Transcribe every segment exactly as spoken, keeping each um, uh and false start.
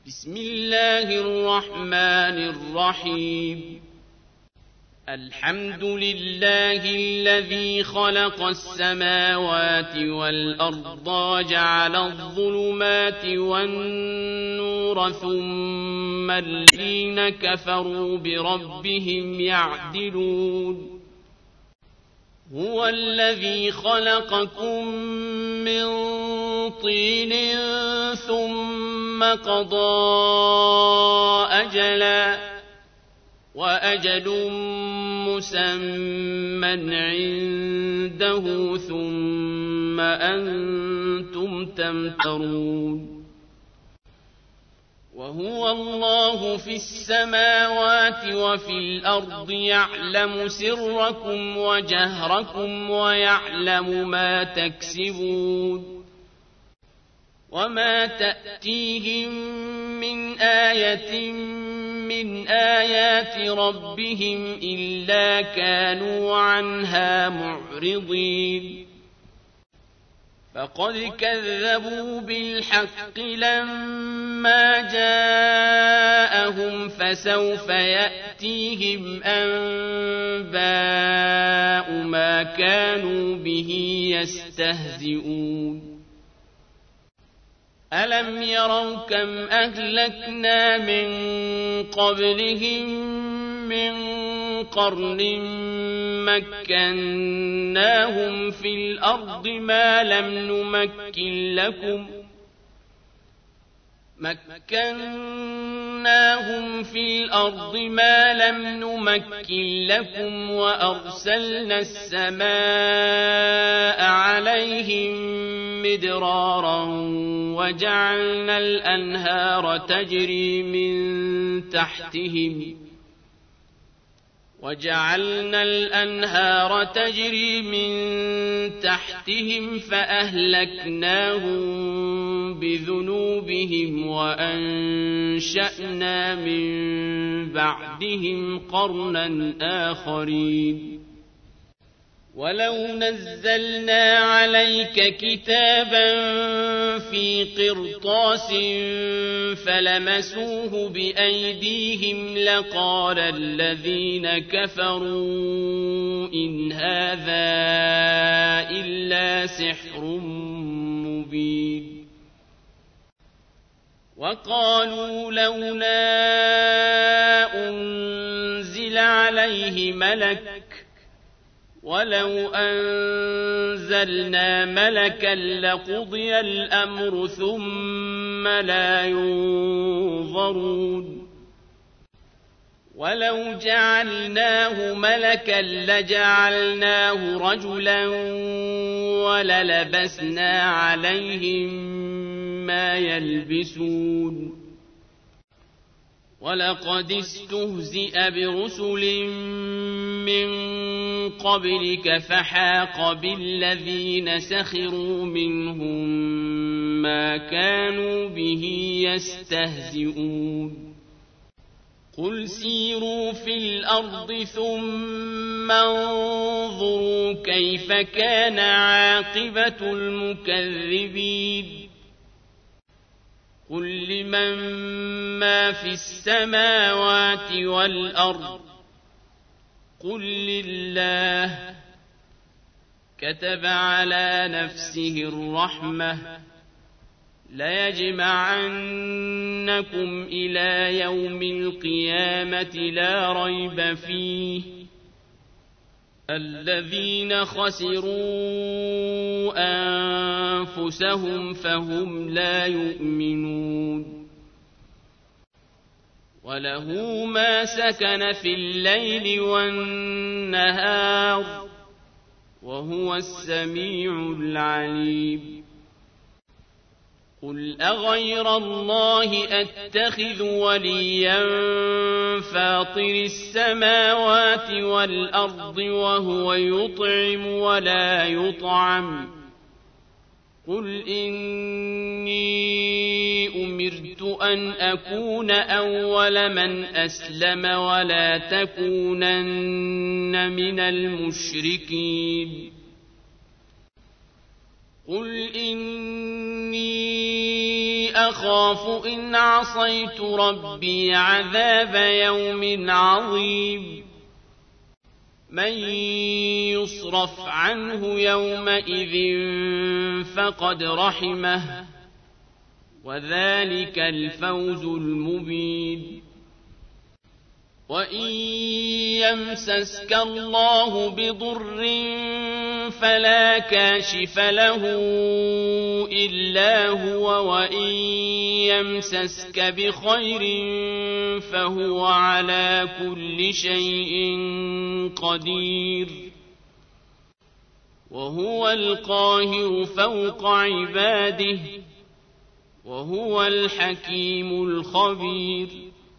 بسم الله الرحمن الرحيم الحمد لله الذي خلق السماوات والأرض وجعل الظلمات والنور ثم الذين كفروا بربهم يعدلون هو الذي خلقكم من طين ثم قضى أجلا وأجل مسمى عنده ثم أنتم تمترون وهو الله في السماوات وفي الأرض يعلم سركم وجهركم ويعلم ما تكسبون وما تأتيهم من آية من آيات ربهم إلا كانوا عنها معرضين فقد كذبوا بالحق لما جاءهم فسوف يأتيهم أنباء ما كانوا به يستهزئون ألم يروا كم أهلكنا من قبلهم من قرن مكناهم في الأرض ما لم نمكن لكم مكناهم في الأرض ما لم نمكن لكم وأرسلنا السماء عليهم مدرارا وجعلنا الأنهار تجري من تحتهم وجعلنا الأنهار تجري من تحتهم فأهلكناهم بذنوبهم وأنشأنا من بعدهم قرنا آخرين ولو نزلنا عليك كتابا في قرطاس فلمسوه بأيديهم لقال الذين كفروا إن هذا إلا سحر مبين وقالوا لولا أنزل عليه ملك ولو أنزلنا ملكا لقضي الأمر ثم لا ينظرون ولو جعلناه ملكا لجعلناه رجلا وللبسنا عليهم ما يلبسون ولقد استهزئ برسل من قبلك فحاق بالذين سخروا منهم ما كانوا به يستهزئون قل سيروا في الأرض ثم انظروا كيف كان عاقبة المكذبين قل لمن ما في السماوات والأرض قل لله كتب على نفسه الرحمة ليجمعنكم إلى يوم القيامة لا ريب فيه الذين خسروا أنفسهم فهم لا يؤمنون وله ما سكن في الليل والنهار وهو السميع العليم قل أغير الله أتخذ وليا فاطر السماوات والأرض وهو يطعم ولا يطعم قل إني أمرت أن أكون أول من أسلم ولا تكونن من المشركين قل إني أخاف إن عصيت ربي عذاب يوم عظيم من يصرف عنه يومئذ فقد رحمه وذلك الفوز المبين وإن يمسسك الله بضر فلا كاشف له إلا هو وإن يمسسك بخير فهو على كل شيء قدير وهو القاهر فوق عباده وهو الحكيم الخبير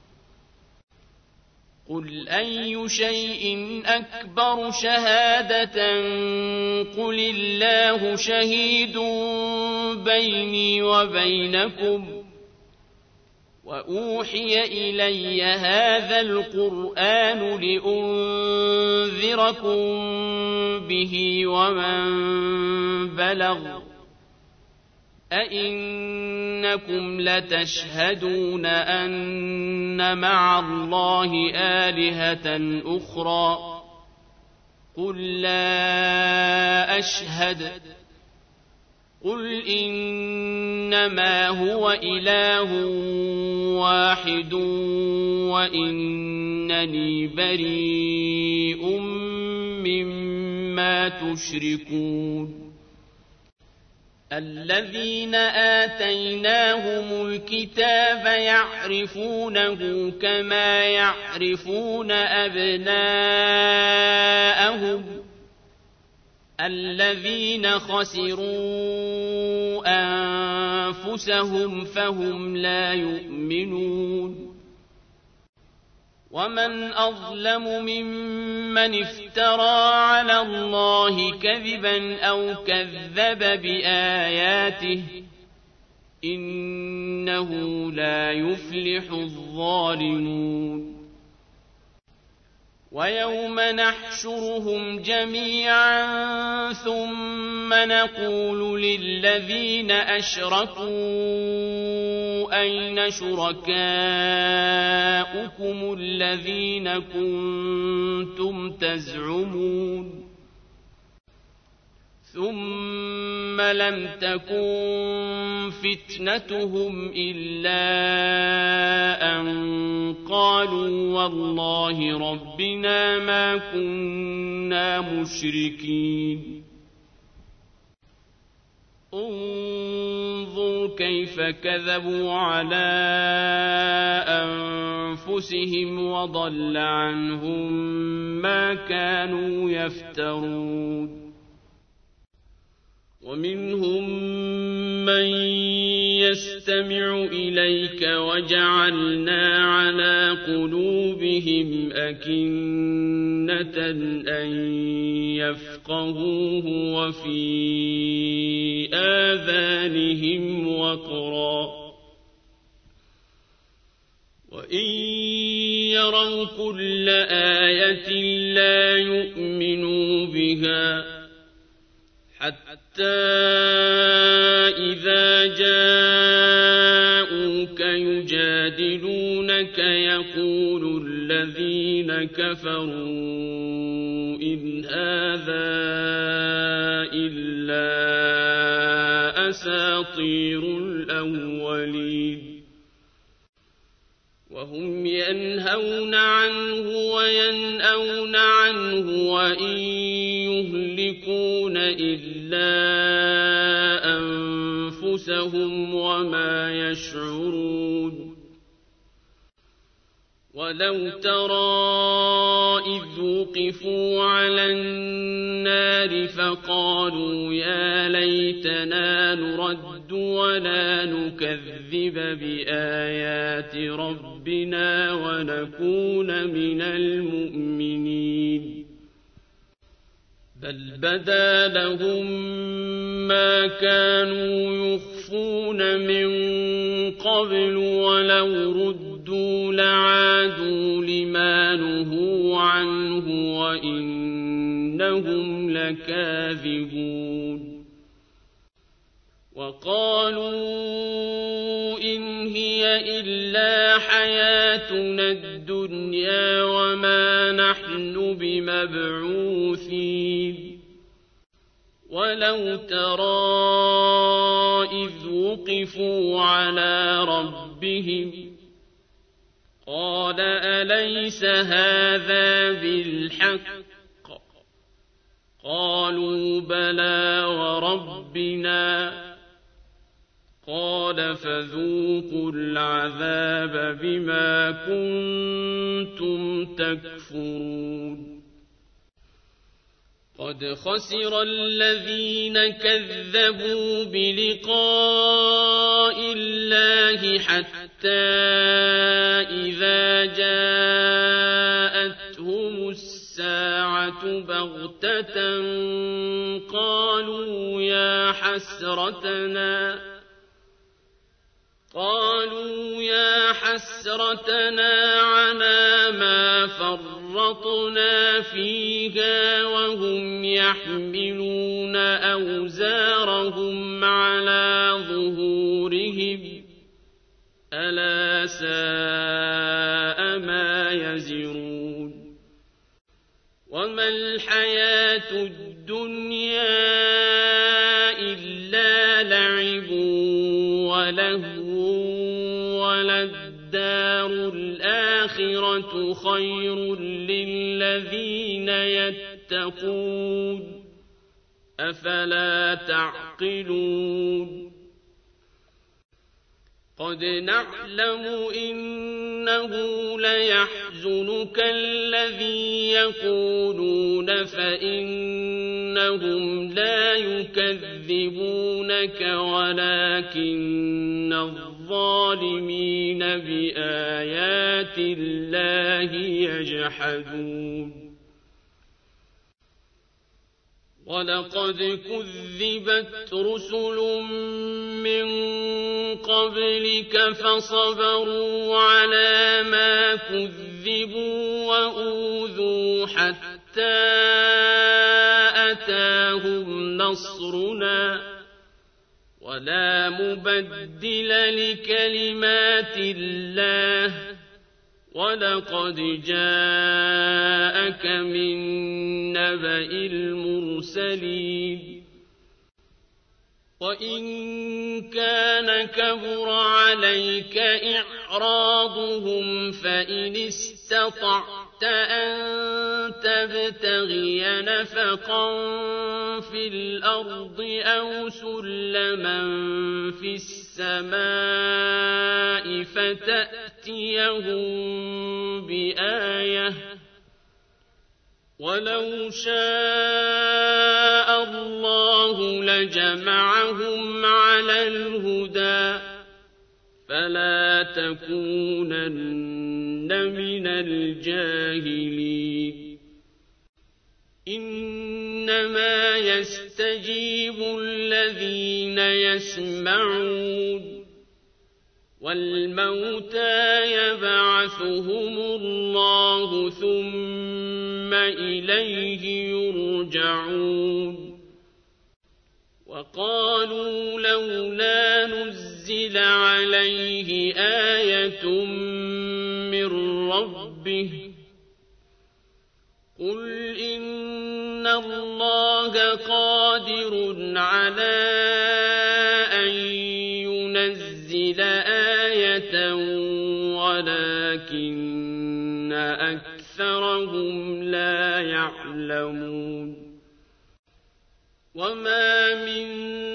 قل أي شيء أكبر شهادة قل الله شهيد بيني وبينكم وأوحي إلي هذا القرآن لأنذركم به ومن بلغ أئنكم لتشهدون أن مع الله آلهة أخرى قل لا أشهد قل إنما هو إله واحد وإنني بريء مما تشركون الذين آتيناهم الكتاب يعرفونه كما يعرفون أبناءهم الذين خسروا أنفسهم فهم لا يؤمنون ومن أظلم ممن افترى على الله كذبا أو كذب بآياته إنه لا يفلح الظالمون ويوم نحشرهم جميعا ثم نقول للذين أشركوا أين شركاؤكم الذين كنتم تزعمون ثم لم تكن فتنتهم إلا أن قالوا والله ربنا ما كنا مشركين انظر كيف كذبوا على أنفسهم وضل عنهم ما كانوا يفترون ومنهم من يستمع إليك وجعلنا على قلوبهم أكنة أن يفقهوه وفي آذانهم وقرا وإن يروا كل آية لا يؤمنوا بها حتى إذا جاءوك يجادلونك يقول الذين كفروا إن هذا إلا أساطير الأولين وهم ينهون عنه وينأون عنه وإن يهلكون إلا أنفسهم وما يشعرون ولو ترى إذ وقفوا على النار فقالوا يا ليتنا نرد ولا نكذب بآيات ربنا ونكون من المؤمنين بل بدا لهم ما كانوا يخفون من قبل ولو ردوا لعادوا لما نهوا عنه وإنهم لكاذبون وقالوا إن هي إلا حياتنا الدنيا وما نحن بمبعوثين ولو ترى إذ وقفوا على ربهم قال أليس هذا بالحق قالوا بلى وربنا قال فذوقوا العذاب بما كنتم تكفرون قد خسر الذين كذبوا بلقاء الله حتى إذا جاءتهم الساعة بغتة قالوا يا حسرتنا قالوا يا حسرتنا على ما فرطنا فيها وهم يحملون أوزارهم على ظهورهم ألا ساء ما يزرون وما الحياة الدنيا إلا لعب ولهو وللدار الآخرة خير للذين يتقون أفلا تعقلون قد نعلم إنه ليحزنك الذي يقولون فإنهم لا يكذبونك ولكن الظالمين بآيات الله يجحدون ولقد كذبت رسل من قبلك فصبروا على ما كذبوا وأوذوا حتى أتاهم نصرنا ولا مبدل لكلمات الله ولقد جاءك من نبأ المرسلين وإن كان كبر عليك إعراضهم فإن استطعت أن تبتغي نفقا في الأرض أو سلما في السماء فتأتيهم بآية ولو شاء الله لجمعهم على الهدى فلا تكونن من الجاهلين إنما يستجيب الذين يسمعون والموتى يبعثهم الله ثم إليه يرجعون وقالوا لولا نزل عليه آية من ربه قل إن الله قادر على أن ينزل آية ولكن أكثرهم لا يعلمون وما من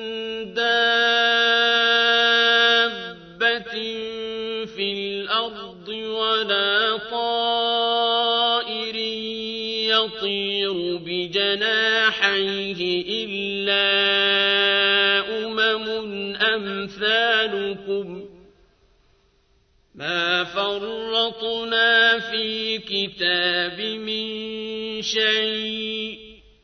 دابة في الأرض ولا طائر يطير بجناحيه إلا أمم أمثالكم ما فرطنا في كتاب من شيء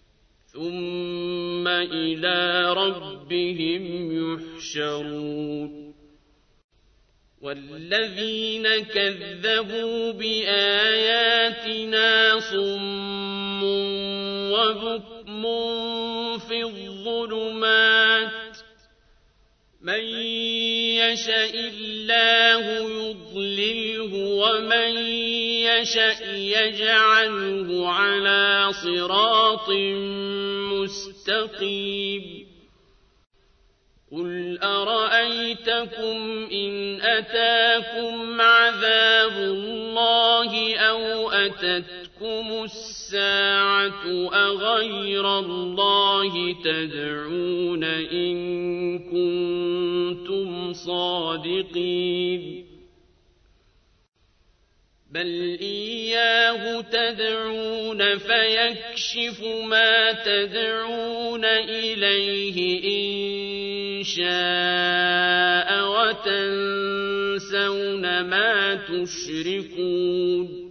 ثم إلى ربهم يحشرون والذين كذبوا بآياتنا صم وبكم في الظلمات من يشاء الله يضلله ومن يشاء يجعله على صراط مستقيم قل أرأيتكم إن أتاكم عذاب الله أو أتتكم الساعة أغير الله تدعون إن كنتم صادقين بل إياه تدعون فيكشف ما تدعون إليه إن شاء وتنسون ما تشركون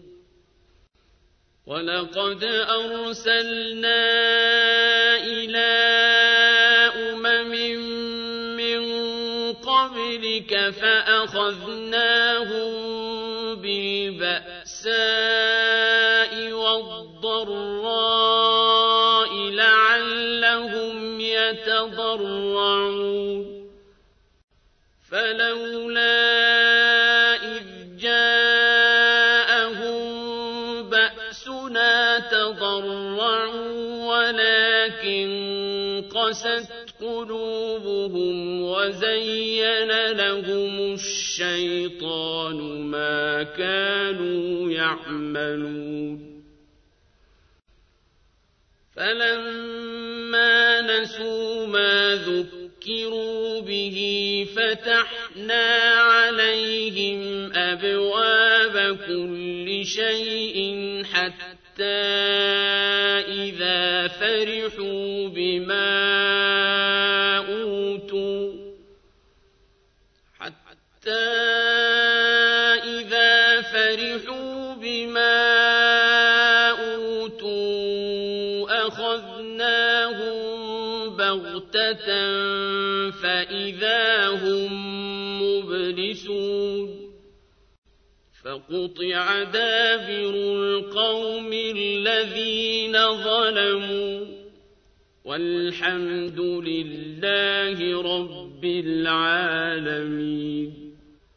ولقد أرسلنا إلى أمم من قبلك فأخذناهم بالبأساء والضراء لعلهم يتضرعون فلولا إذ جاءهم بأسنا تضرعوا ولكن قست قلوبهم وزين لهم الشيطان ما كانوا يعملون فلما نسوا ما ذكروا به فتحنا عليهم أبواب كل شيء حتى إذا فرحوا بما أوتوا حتى إذا فرحوا بما أوتوا أخذناهم بغتة فإذا هم مبلسون فقطع دابر القوم الذين ظلموا والحمد لله رب العالمين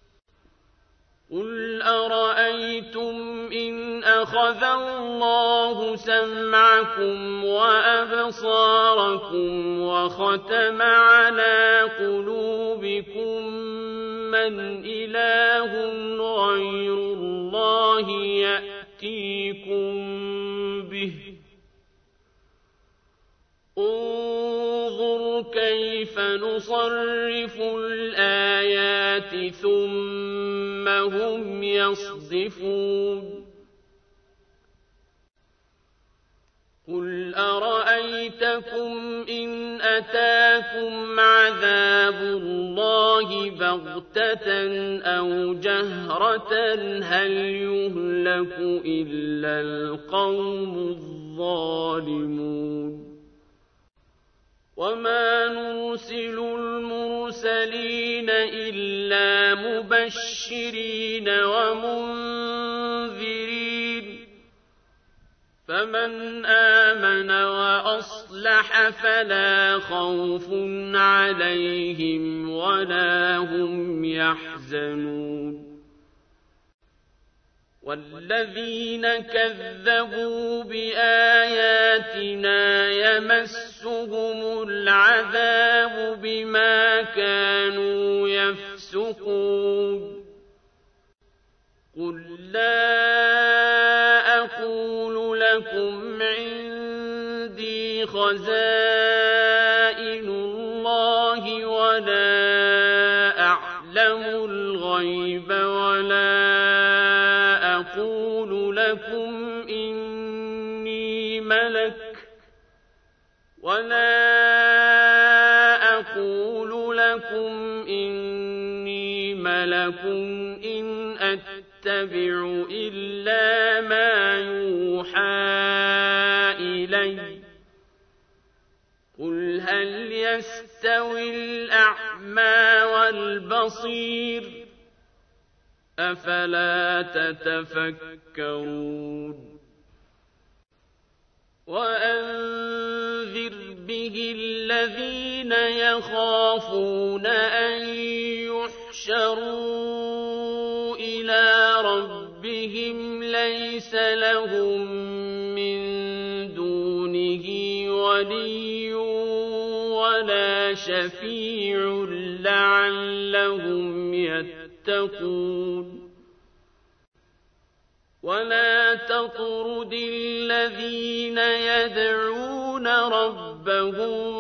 قل أرأيتم إن أخذ الله سمعكم وأبصاركم وختم على قلوبكم من إله غير الله يأتيكم به انظر كيف نصرف الآيات ثم هم يصدفون قل أرأيتكم إن أتاكم عذاب الله بغتة أو جهرة هل يهلك إلا القوم الظالمون وما نرسل المرسلين إلا مبشرين ومنذرين فمن آمن وأصلح فلا خوف عليهم ولا هم يحزنون والذين كذبوا بآياتنا يمسهم العذاب بما كانوا يفسقون قل لا أقول لكم عندي خزائن الله ولا أعلم الغيب ولا أقول لكم إني ملك ولا أقول لكم إني ملك إن أتبع إلا ما يوحى إلي قل هل يستوي الأعمى والبصير أفلا تتفكرون وأنذر به الذين يخافون أن يحشروا إلى ربهم ليس لهم من دونه ولي ولا شفيع لعلهم يتقون ولا تطرد الذين يدعون ربهم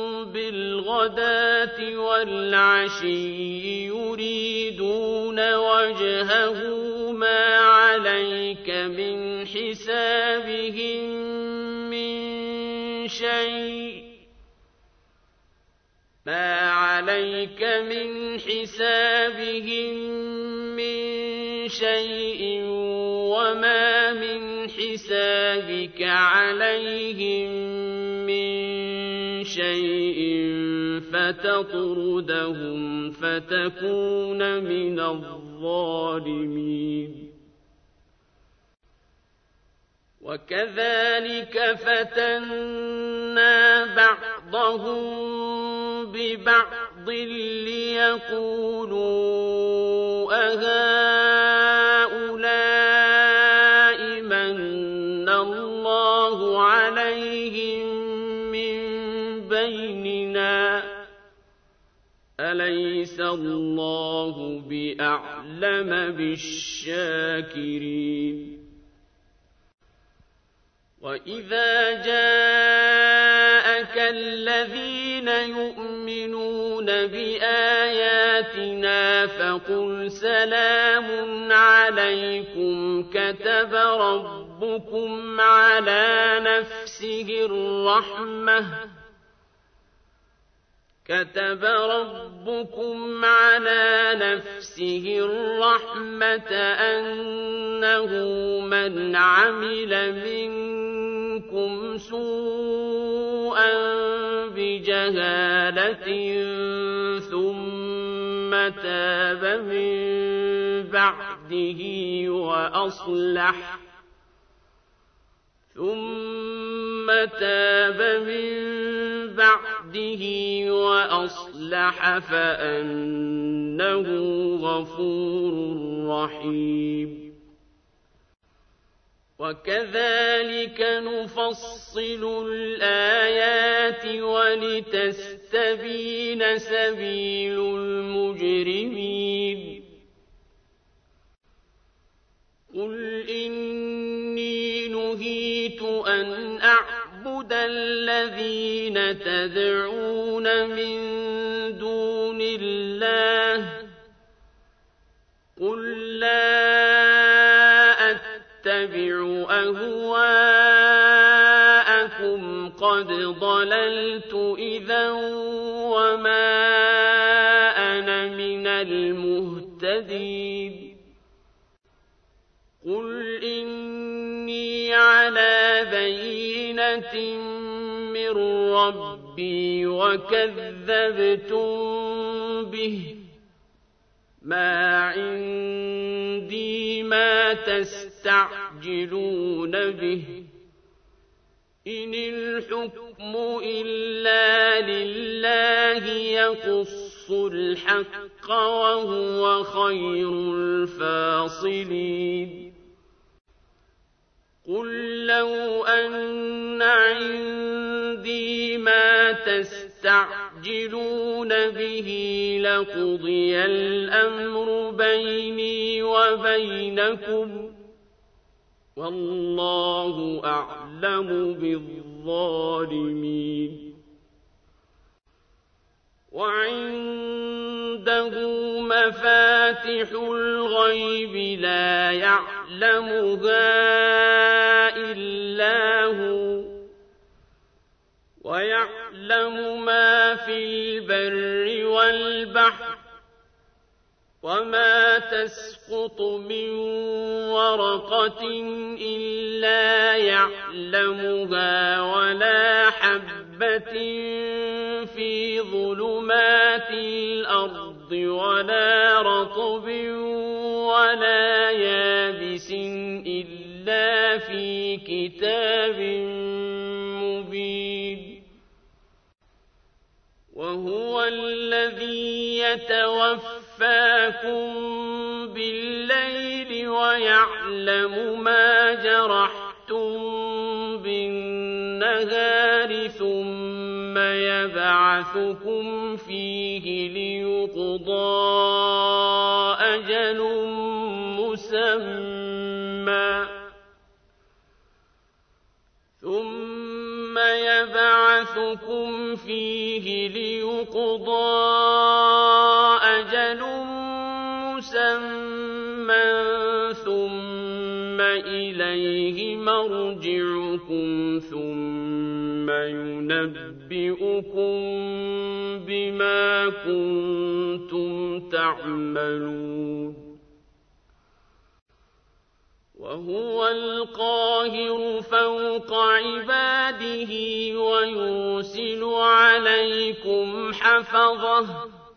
بالغداة والعشي يريدون وجهه ما عليك من حسابهم من شيء ما عليك من حسابهم من شيء وما من حسابك عليهم من شيء فتطردهم فتكون من الظالمين وكذلك فتنا بعضهم ببعض ليقولوا أهؤلاء من الله عليهم من بيننا أليس الله بأعلم بالشاكرين وإذا جاءك الذين يؤمنون بآياتنا فقل سلام عليكم كتب ربكم على نفسه الرحمة كتب ربكم على نفسه الرحمة أنه من عمل منكم سوءا بجهالة ثم تاب من بعده وأصلح ثم تاب من بعده وأصلح فأنه غفور رحيم وكذلك نفصل الآيات ولتستبين سبيل المجرمين قل إني نهيت أن أعبد الذين تدعون من دون الله قل لا أتبع أهواءكم قد ضللت إذا وما أنا من المهتدين قل إني على بينة من ربي وكذبتم به ما عندي ما تستعجلون به إن الحكم إلا لله يقص الحق وهو خير الفاصلين قل لو أن عندي ما تستعجلون به لقضي الأمر بيني وبينكم والله أعلم بالظالمين وعنده مفاتح الغيب لا يعلمها إلا هو ويعلم ما في البر والبحر وما تسقط من ورقة إلا يعلمها ولا حبة في ظلمات الأرض ولا رطب ولا يابس إلا في كتاب وهو الذي يتوفاكم بالليل ويعلم ما جرحتم بالنهار ثم يبعثكم فيه ليقضى أجل مسمى ثم يبعثكم فيه ليقضى أجل مسمى ثم إليه مرجعكم ثم ينبئكم بما كنتم تعملون وهو القاهر فوق عباده ويرسل عليكم حفظه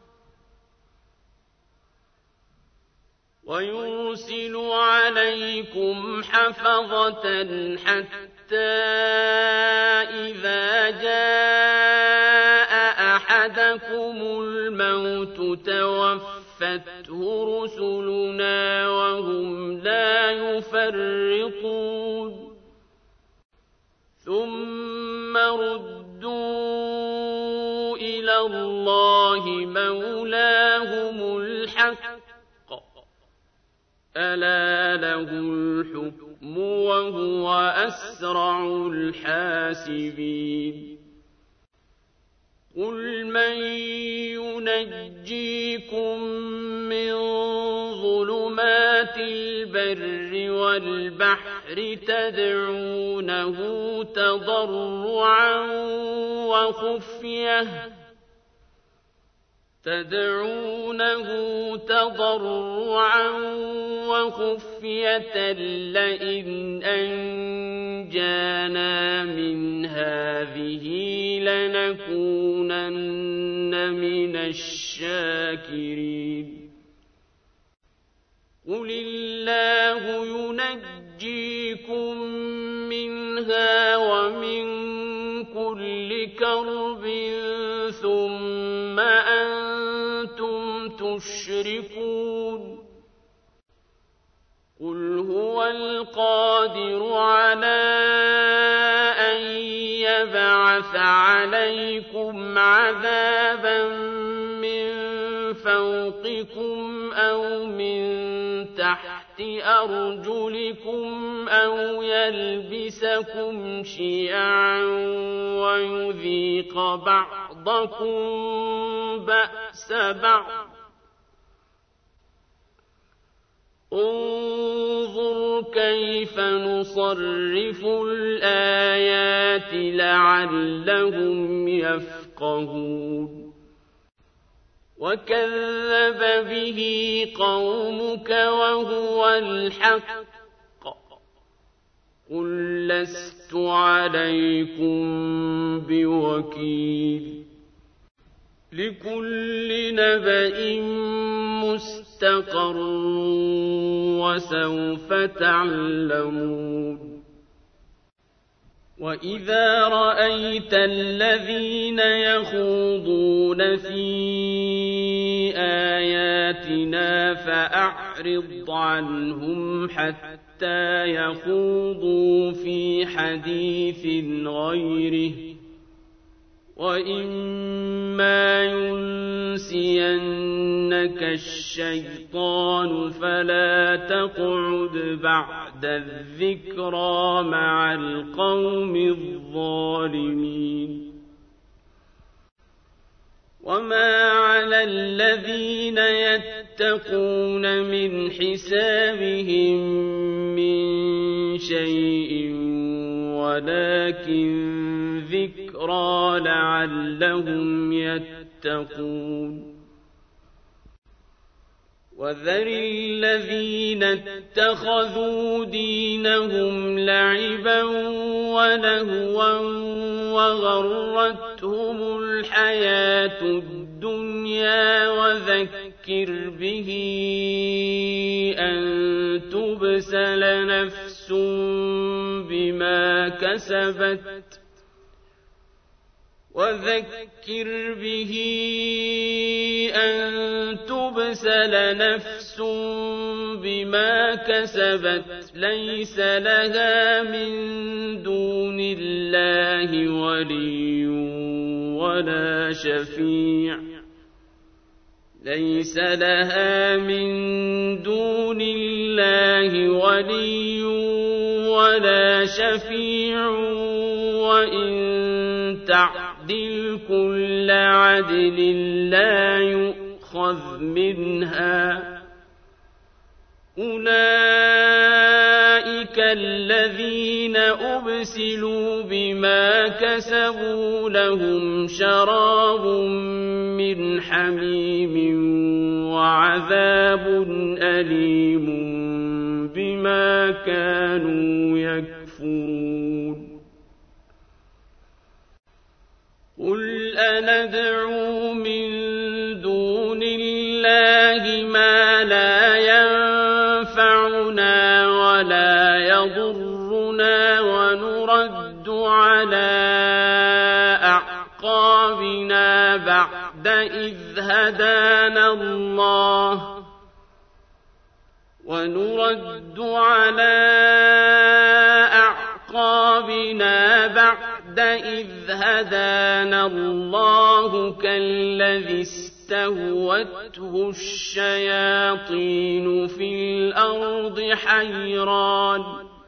ويرسل عليكم حفظة حتى إذا جاء أحدكم الموت توفته رسلنا وهم لا يفرطون ثم ردوا إلى الله مولاهم الحق ألا له الحكم وهو أسرع الحاسبين قل من ينجيكم من ظلمات البر والبحر تدعونه تضرعا وخفية تدعونه تضرعا وخفية لئن أنجانا من هذه لنكونن من الشاكرين قل الله ينجيكم منها ومن كل كرب ثم أنتم تشركون قل هو القادر على أن يبعث عليكم عذابا من فوقكم أو من تحت أرجلكم أو يلبسكم شيعا ويذيق بعضكم بأس بعض انظر كيف نصرف الآيات لعلهم يفقهون وكذب به قومك وهو الحق قل لست عليكم بوكيل لكل نبأ مستقر وسوف تعلمون وإذا رأيت الذين يخوضون في آياتنا فأعرض عنهم حتى يخوضوا في حديث غيره وإما ينسينك الشيطان فلا تقعد بعد الذكرى مع القوم الظالمين وما على الذين يتقون من حسابهم من شيء ولكن ذكرى لعلهم يتقون وذر الذين اتخذوا دينهم لعبا ولهوا وغرتهم الحياة الدنيا وذكر به أن تبسل نفس بما كسبت وذكر به أن تبسل نفس بما كسبت ليس لها من دون الله ولي ولا شفيع ليس لها من دون الله ولي ولا شفيع وإن تعدل كل عدل لا يؤخذ منها أولئك الذين أبسلوا بما كسبوا لهم شراب من حميم وعذاب أليم بما كانوا يكفرون قل أندعو من دون الله ما لا ينفعنا ولا يضرنا ونرد على أعقابنا بعد إذ هدانا الله ونرد على أعقابنا بعد إذ هدانا الله كالذي استهوته الشياطين في الأرض حيران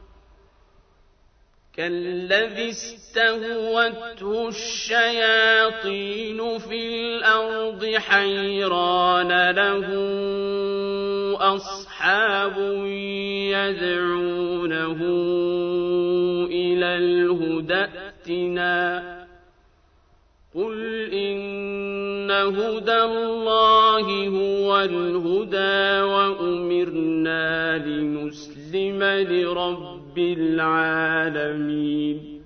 كالذي استهوته الشياطين في الأرض حيران له أصحاب يدعونه إلى الهدى ائتنا قل إن هدى الله هو الهدى وأمرنا لنسلم لرب العالمين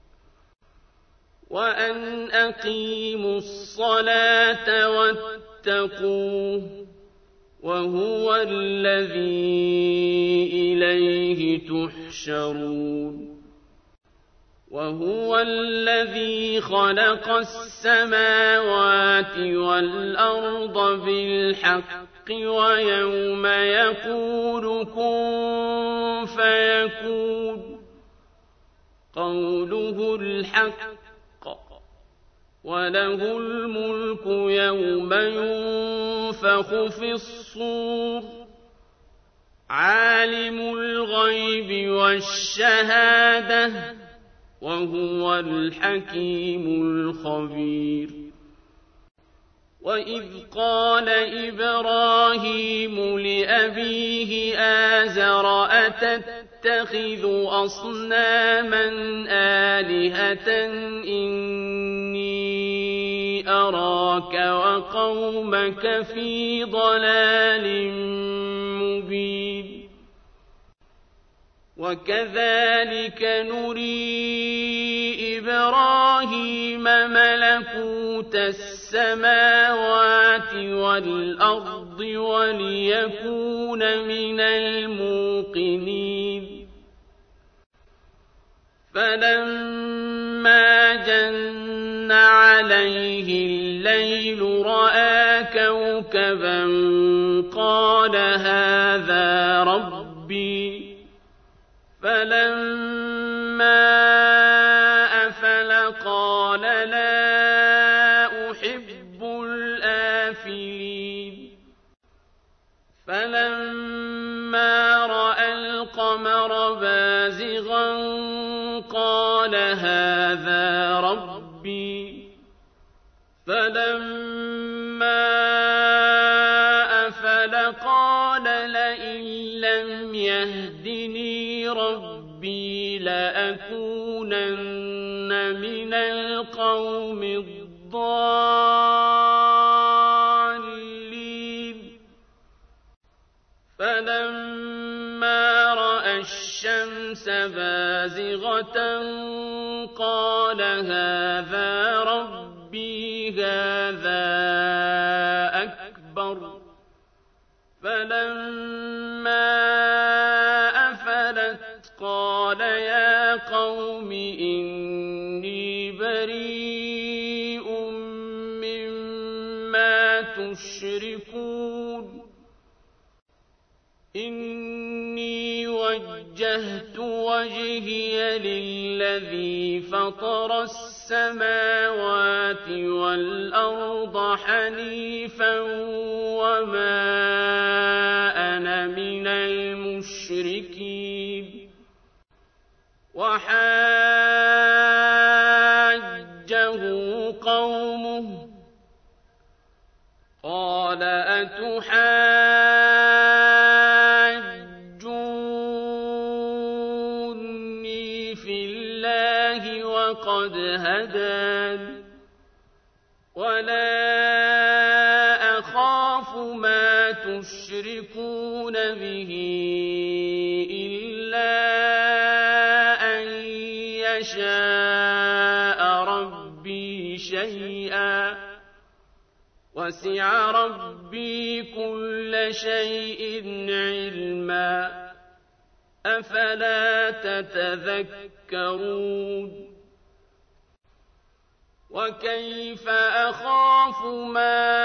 وأن أقيموا الصلاة واتقوه وهو الذي إليه تحشرون وهو الذي خلق السماوات والأرض بالحق ويوم يقول كن فيكون قوله الحق وله الملك يوم ينفخ في الصور عالم الغيب والشهادة وهو الحكيم الخبير وإذ قال إبراهيم لأبيه آزر أتتخذ أصناما آلهة إني أراك وقومك في ضلال مبين وكذلك نري إبراهيم ملكوت السماوات والأرض وليكون من الموقنين فلما جن عليه الليل رأى كوكبا قال هذا ربي فلما أفل قال لا أحب الآفلين فلما رأى القمر بازغا قال هذا ربي فلما أفل قال لئن لم يهدني ربي لأكونن من القوم الضالين فلما رأى الشمس بازغة قال هذا ربي هذا أكبر فلما أفلت قال يا قوم إني بريء وجهت وجهي للذي فطر السماوات والأرض حنيفا وما أنا من المشركين وحاجه قومه قال أتحاجوني في الله وقد هدان ولا أخاف ما تشركون به إلا أن يشاء ربي شيئا وسع ربي كل شيء علما أفلا تتذكرون وكيف أخاف ما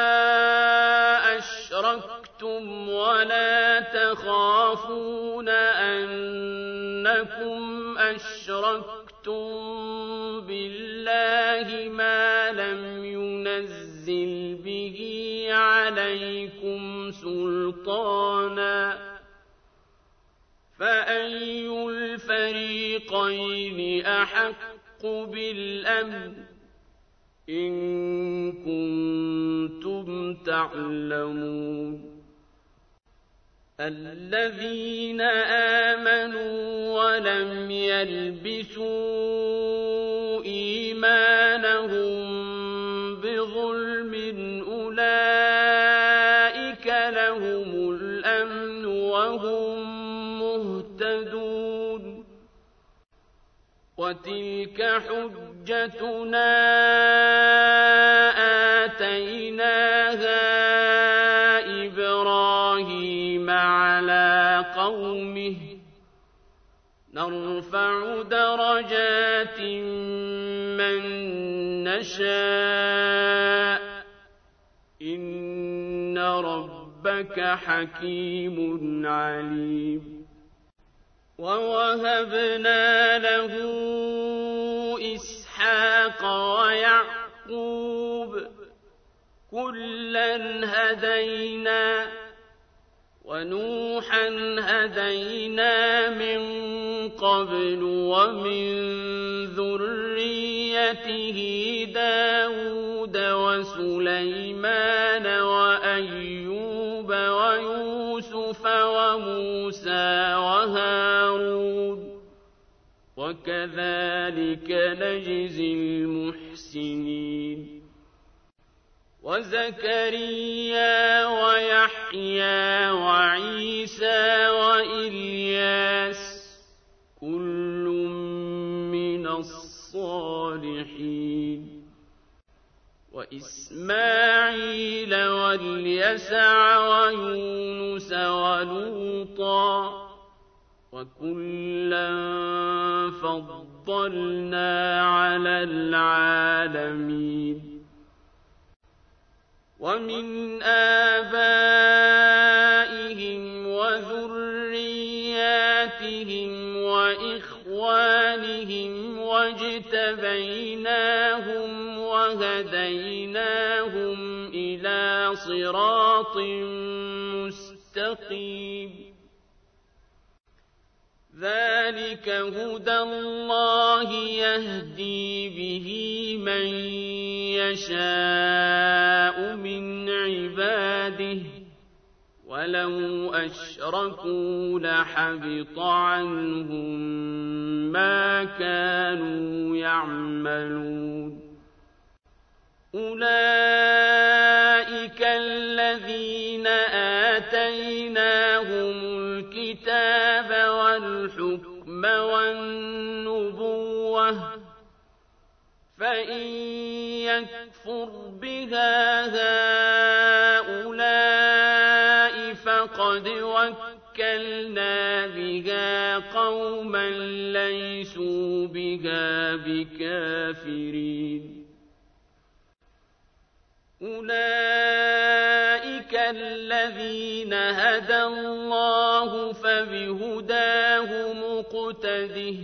أشركتم ولا تخافون أنكم أشركتم بالله ما لم ينزل به عليكم سلطانا فأي الفريقين أحق بالأمن إن كنتم تعلمون الذين آمنوا ولم يلبسوا إيمانهم بظلم أولئك لهم الأمن وهم مهتدون وتلك حجتنا آتيناها إبراهيم على قومه نرفع درجات من نشاء إن ربك حكيم عليم ووهبنا له إسحاق ويعقوب كلا هدينا ونوحا هدينا من قبل ومن ذريته داود وسليمان وأيوب ويوسف وموسى وهارون وكذلك نجزي المحسنين وزكريا ويحيى وعيسى وإلياس كل من الصالحين وإسماعيل واليسع ويونس ولوطا وكلا فضلنا على العالمين ومن آبائهم وذرياتهم وإخوانهم واجتبيناهم وهديناهم إلى صراط مستقيم ذلك هدى الله يهدي به من يشاء من عباده ولو أشركوا لحبط عنهم ما كانوا يعملون أولئك الذين آتيناهم الكتاب والحكم والنبوة فإن يكفر بها هؤلاء فقد وكلنا بها قوما ليسوا بها بكافرين أولئك الذين هدى الله فبهداه مقتده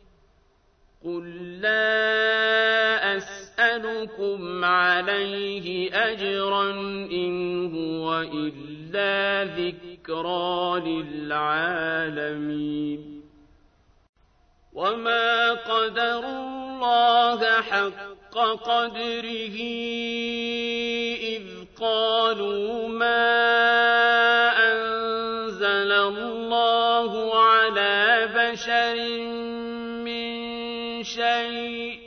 قل لا أسألكم عليه أجرا إن هو إلا ذكرى للعالمين وما قدروا الله حق قدره إذ قالوا ما أنزل الله على بشر من شيء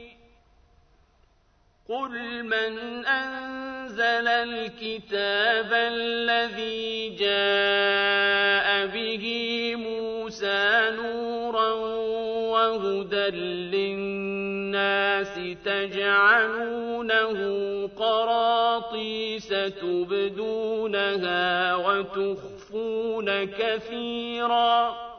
قل من أنزل الكتاب الذي جاء به موسى نورا وهدى للناس تجعلونه قراطيس تبدونها وتخفون كثيرا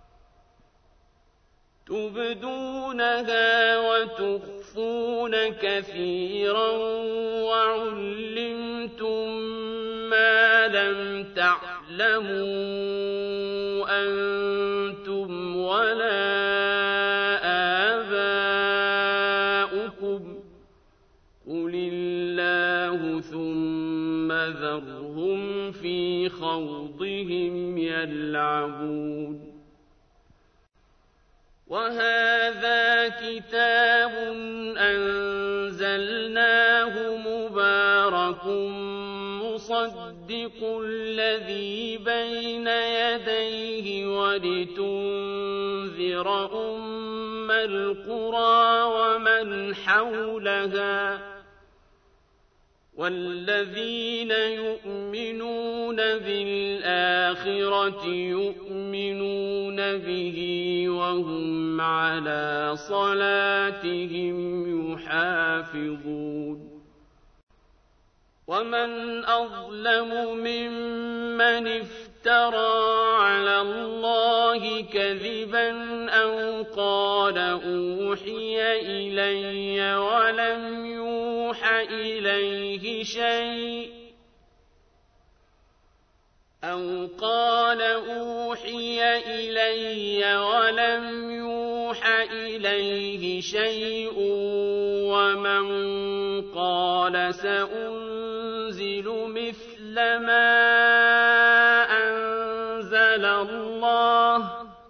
تبدونها وتخفون كثيرا وعلمتم ما لم تعلموا أنتم ولا آباؤكم قل الله ثم ذرهم في خوضهم يلعبون وهذا كتاب أنزلناه مبارك مصدق الذي بين يديه ولتنذر أم القرى ومن حولها والذين يؤمنون بالآخرة يؤمنون به وهم على صلاتهم يحافظون ومن أظلم ممن افترى على الله كذبا أو قال أوحي إلي ولم يوح إليه شيء أو قال أوحي إلي ولم يوح إليه شيء ومن قال سأنزل مثل ما أنزل الله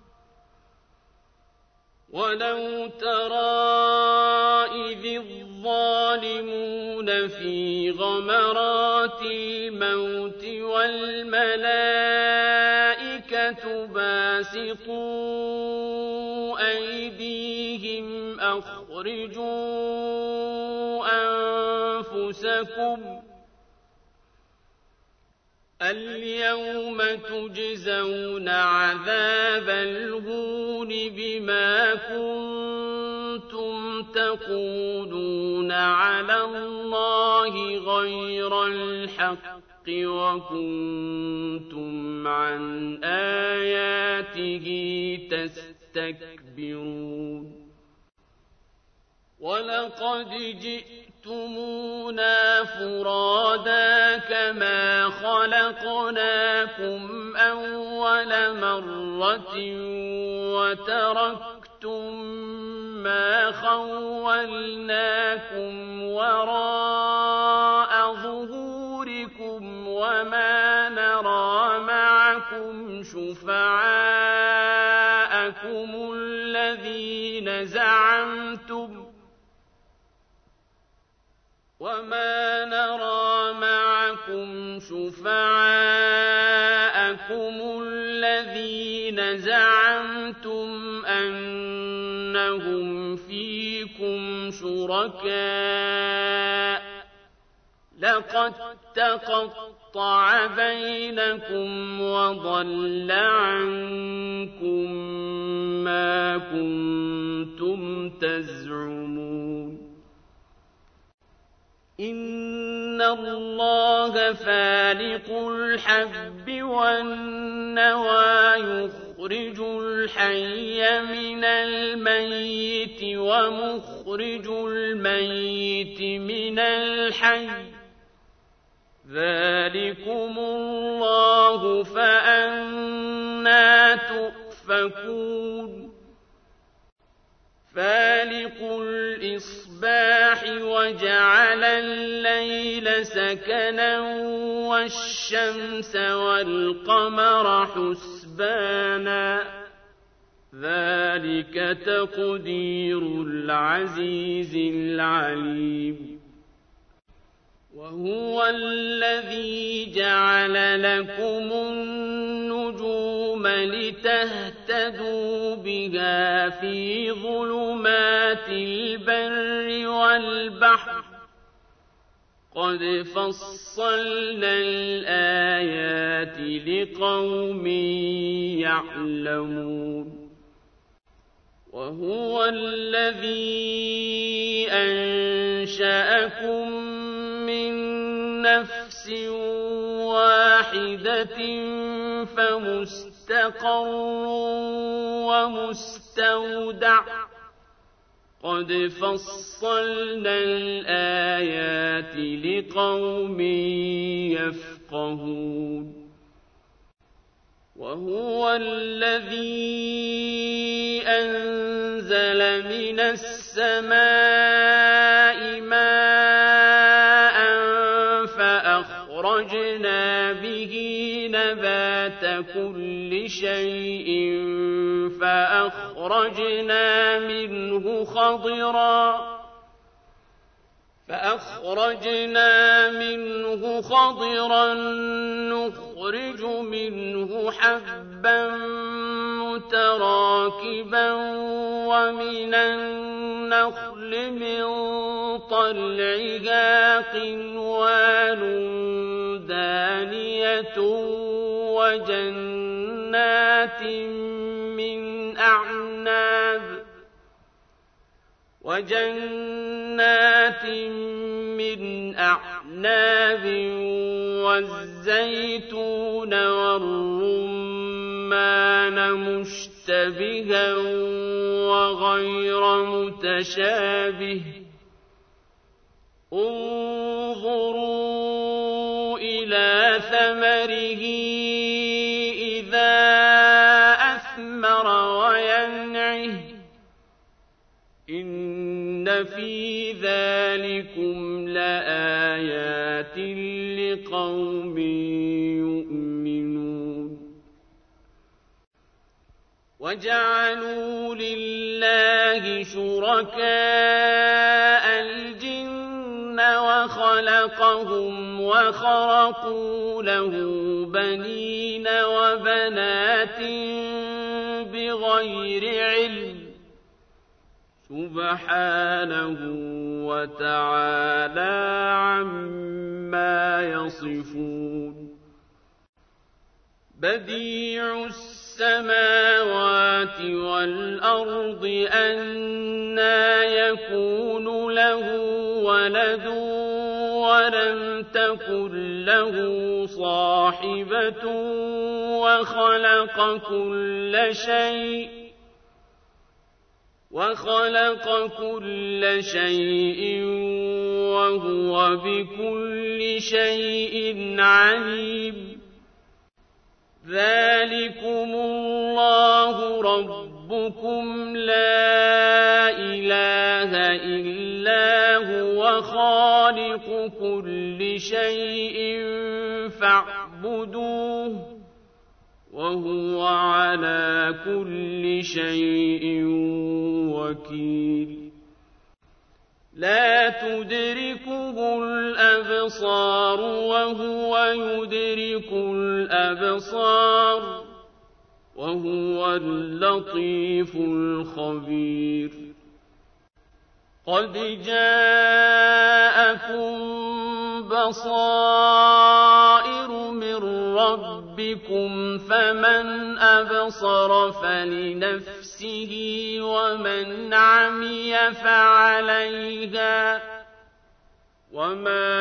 ولو ترى إذ الظالمون في غمرات الموت والملائكة باسطوا أيديهم أخرجوا أنفسكم اليوم تجزون عذاب الهون بما كنتم تقولون على الله غير الحق وكنتم عن آياته تستكبرون ولقد جئتمونا فرادا كما خلقناكم أول مرة وتركتم ما خولناكم وراء ظهوركم وما نرى معكم شفعاءكم الذين زعمتم وما نرى معكم شفعاءكم الذين زعمتم أنهم فيكم شركاء لقد تقطع بينكم وضل عنكم ما كنتم تزعمون إن الله فالق الحب والنوى يخرج الحي من الميت ومخرج الميت من الحي ذلكم الله فأنى تؤفكون فالق الإصباح وجعل الليل سكنا والشمس والقمر حسبانا ذلك تقدير العزيز العليم وهو الذي جعل لكم النجوم لتهتدوا بها في ظلمات البر والبحر قد فصلنا الآيات لقوم يعلمون وهو الذي أنشأكم من نفس واحدة فمستقر ومستودع قد فصلنا الآيات لقوم يفقهون وهو الذي أنزل من السماء ماء فأخرجنا به نبات كل شيء فأخرجنا منه خضرا فأخرجنا منه خضرا نخرج منه حبا متراكبا ومن النخل من طلعها قنوان دانية وجنات من أعناب وجنات من أعناب والزيتون والرمان مشتبها وغير متشابه انظروا إلى ثمره إذا أثمر وينعه إن في ذلكم لآيات لقوم يؤمنون وجعلوا لله شركاء الجن وخلقهم وخرقوا له بنين وبنات بغير علم سبحانه وتعالى عما يصفون بديع السماوات والأرض أنى يكون له ولد ولم تكن له صاحبة وخلق كل شيء وخلق كل شيء وهو بكل شيء عليم ذلكم الله ربكم لا إله إلا هو خالق كل شيء فاعبدوه وهو على كل شيء وكيل لا تدركه الأبصار وهو يدرك الأبصار وهو اللطيف الخبير قد جاءكم بصائر من ربكم فمن أبصر فلنفسه ومن عمي فعليها وما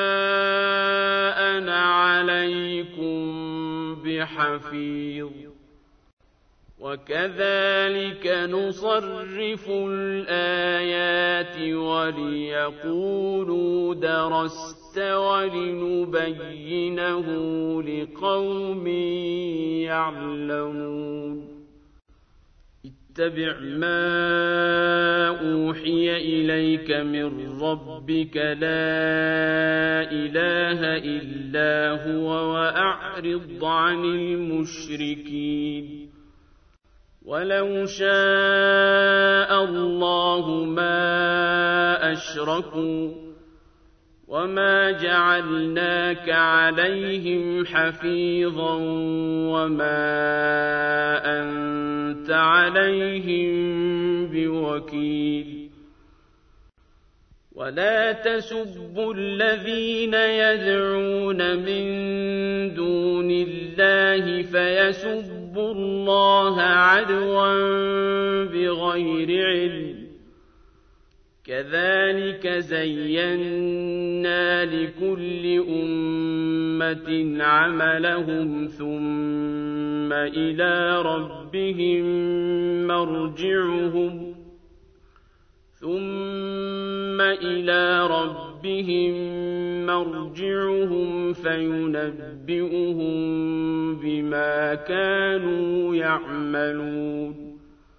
أنا عليكم بحفيظ وكذلك نصرف الآيات وليقولوا درست ولنبينه لقوم يعلمون اتبع ما أوحي إليك من ربك لا إله إلا هو وأعرض عن المشركين ولو شاء الله ما أشركوا وما جعلناك عليهم حفيظا وما أنت عليهم بوكيل ولا تسبوا الذين يدعون من دون الله فيسبوا الله عدوا بغير علم كذلك زينا لكل أمة عملهم ثم إلى ربهم مرجعهم ثم إلى ربهم مرجعهم فينبئهم بما كانوا يعملون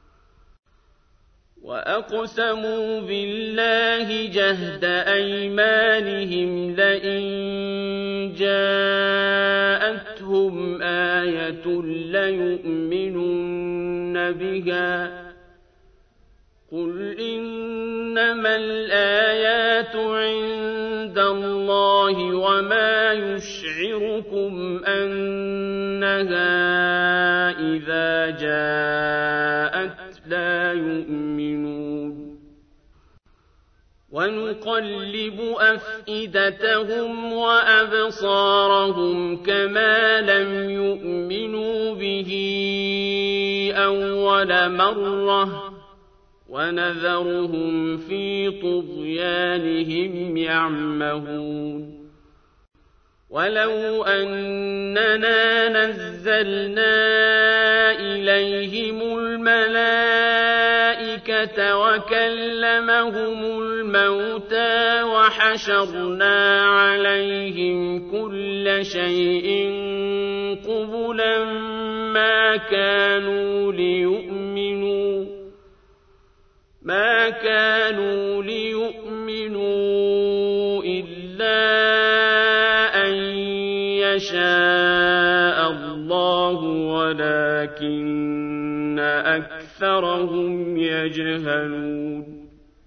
وأقسموا بالله جهد أيمانهم لئن جاءتهم آية ليؤمنن بها قل إنما الآيات عند الله وما يشعركم أنها إذا جاءت لا يؤمنون ونقلب أفئدتهم وأبصارهم كما لم يؤمنوا به أول مرة ونذرهم في طغيانهم يعمهون ولو أننا نزلنا إليهم الملائكة وكلمهم الموتى وحشرنا عليهم كل شيء قبلا ما كانوا ليؤمنوا ما كانوا ليؤمنوا إلا أن يشاء الله ولكن أكثرهم يجهلون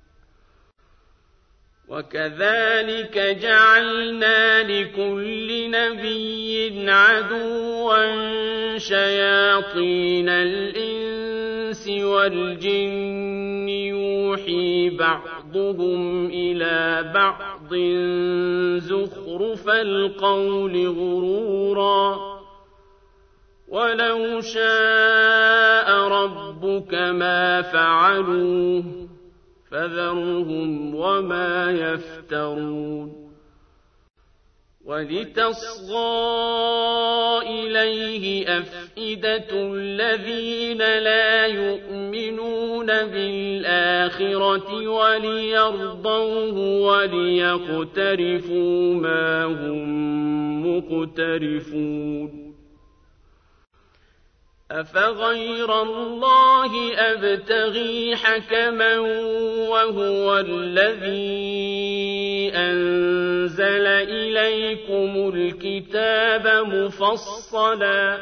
وكذلك جعلنا لكل نبي عدوا شياطين الإنس والجن يوحي بعضهم إلى بعض زخرف القول غرورا ولو شاء ربك ما فعلوه فذرهم وما يفترون ولتصغى إليه أفئدة الذين لا يؤمنون بالآخرة وليرضوه وليقترفوا ما هم مقترفون أفغير الله أبتغي حكما وهو الذي أنزل إليكم الكتاب مفصلا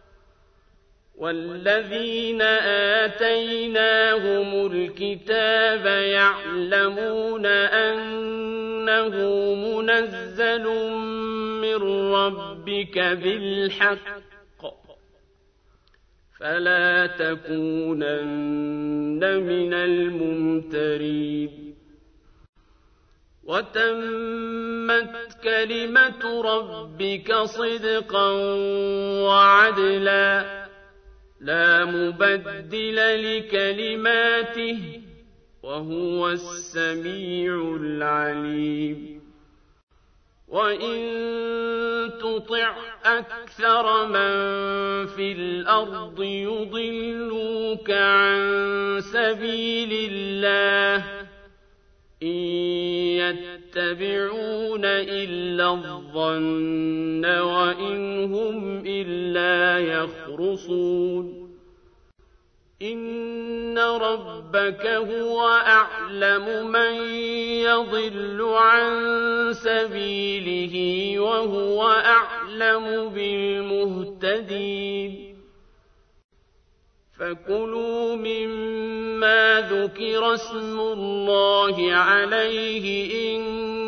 والذين آتيناهم الكتاب يعلمون أنه منزل من ربك بالحق فلا تكونن من الممترين وتمت كلمة ربك صدقا وعدلا لا مبدل لكلماته وهو السميع العليم وإن تطع أكثر من في الأرض يضلوك عن سبيل الله إن يتبعون إلا الظن وإن هم إلا يخرصون إن ربك هو أعلم من يضل عن سبيله وهو أعلم بالمهتدين فكلوا مما ذكر اسم الله عليه إن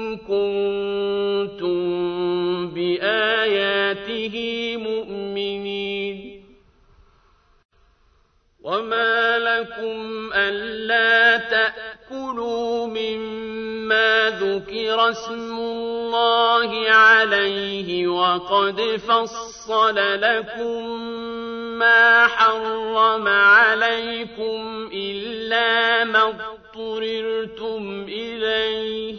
كنتم بآياته مؤمنين وما لكم ألا تأكلوا مما ذكر اسم الله عليه وقد فصل لكم ما حرم عليكم إلا ما اضطررتم إليه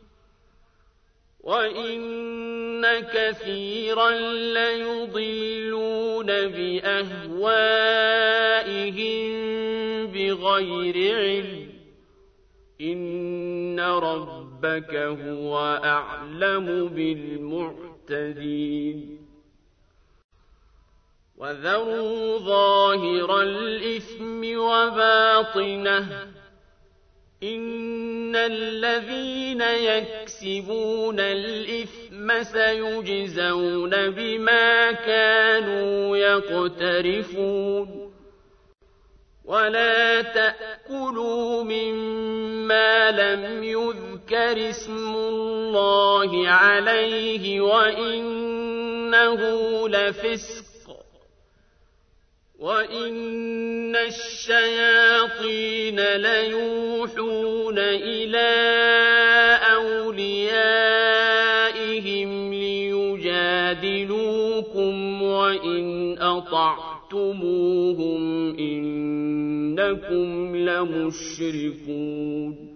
وإن كثيرا ليضلون بأهوائهم بغير علم إن ربك هو أعلم بالمعتدين وذروا ظاهر الإثم وباطنه إن الذين يكسبون الإثم سيجزون بما كانوا يقترفون ولا تأكلوا مما لم يذكر اسم الله عليه وإنه لفسق وإن الشياطين ليوحون إلى أوليائهم ليجادلوكم وإن أطعتموهم إنكم لمشركون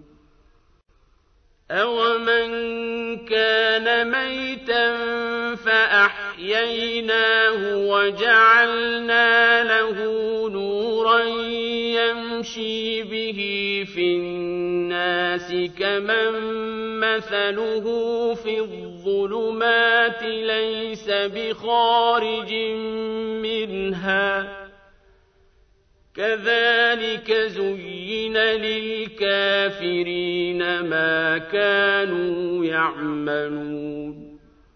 أومن كان ميتا فأحييناه وجعلنا له نورا يمشي به في الناس كمن مثله في الظلمات ليس بخارج منها كذلك زين للكافرين ما كانوا يعملون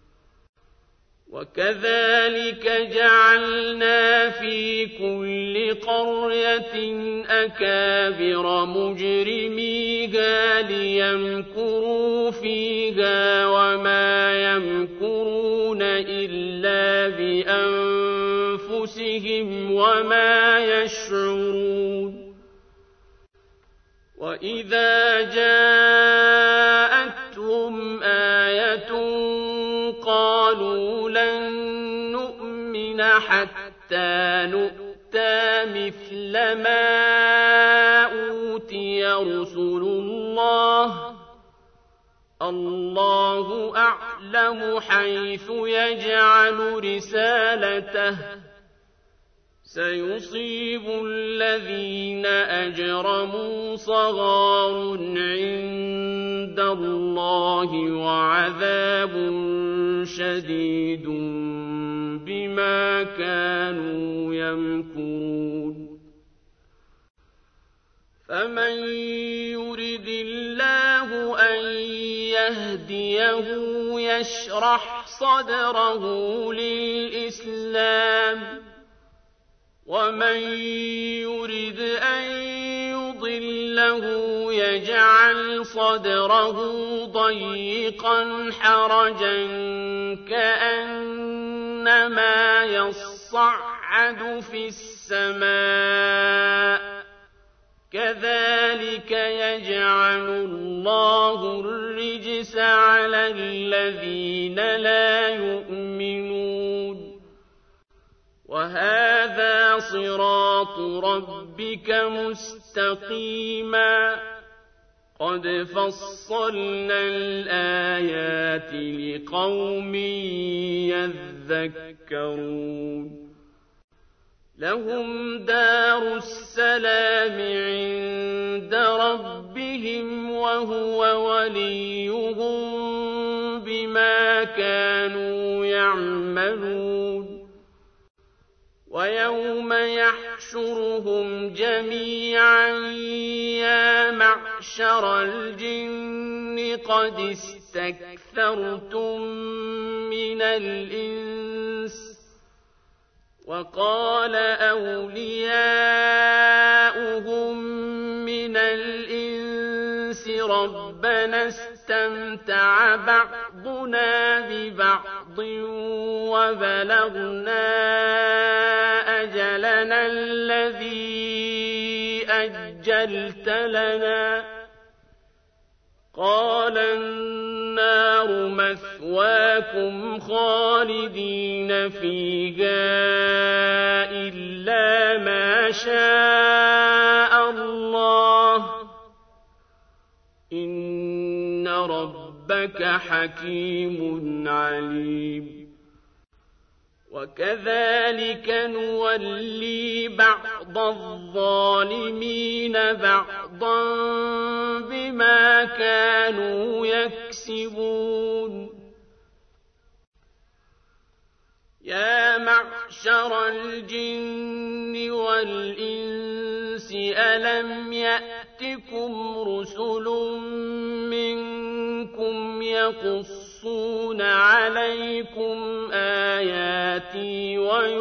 وكذلك جعلنا في كل قرية أكابر مجرميها ليمكروا فيها وما يمكرون إلا بأنفسهم وما يشعرون وإذا جاءتهم آية قالوا لن نؤمن حتى نؤتى مثل ما أوتي رسل الله الله أعلم حيث يجعل رسالته سيصيب الذين أجرموا صغار عند الله وعذاب شديد بما كانوا يمكرون فمن يرد الله أن يهديه يشرح صدره للإسلام ومن يرد أن يضله يجعل صدره ضيقا حرجا كأنما يصعد في السماء كذلك يجعل الله الرجس على الذين لا يؤمنون وهذا صراط ربك مستقيما قد فصلنا الآيات لقوم يذكرون لهم دار السلام عند ربهم وهو وليهم بما كانوا يعملون ويوم يحشرهم جميعا يا معشر الجن قد استكثرتم من الإنس وقال أولياؤهم من الإنس ربنا استمتع بعضنا ببعض وبلغنا أجلنا الذي أجلت لنا قال النار مثواكم خالدين فيها إلا ما شاء الله إن ربك حكيم عليم وكذلك نولي بعض الظالمين بعضا بما كانوا يكسبون يا معشر الجن والإنس ألم يأتكم رسل منكم يقصون عليكم آياتي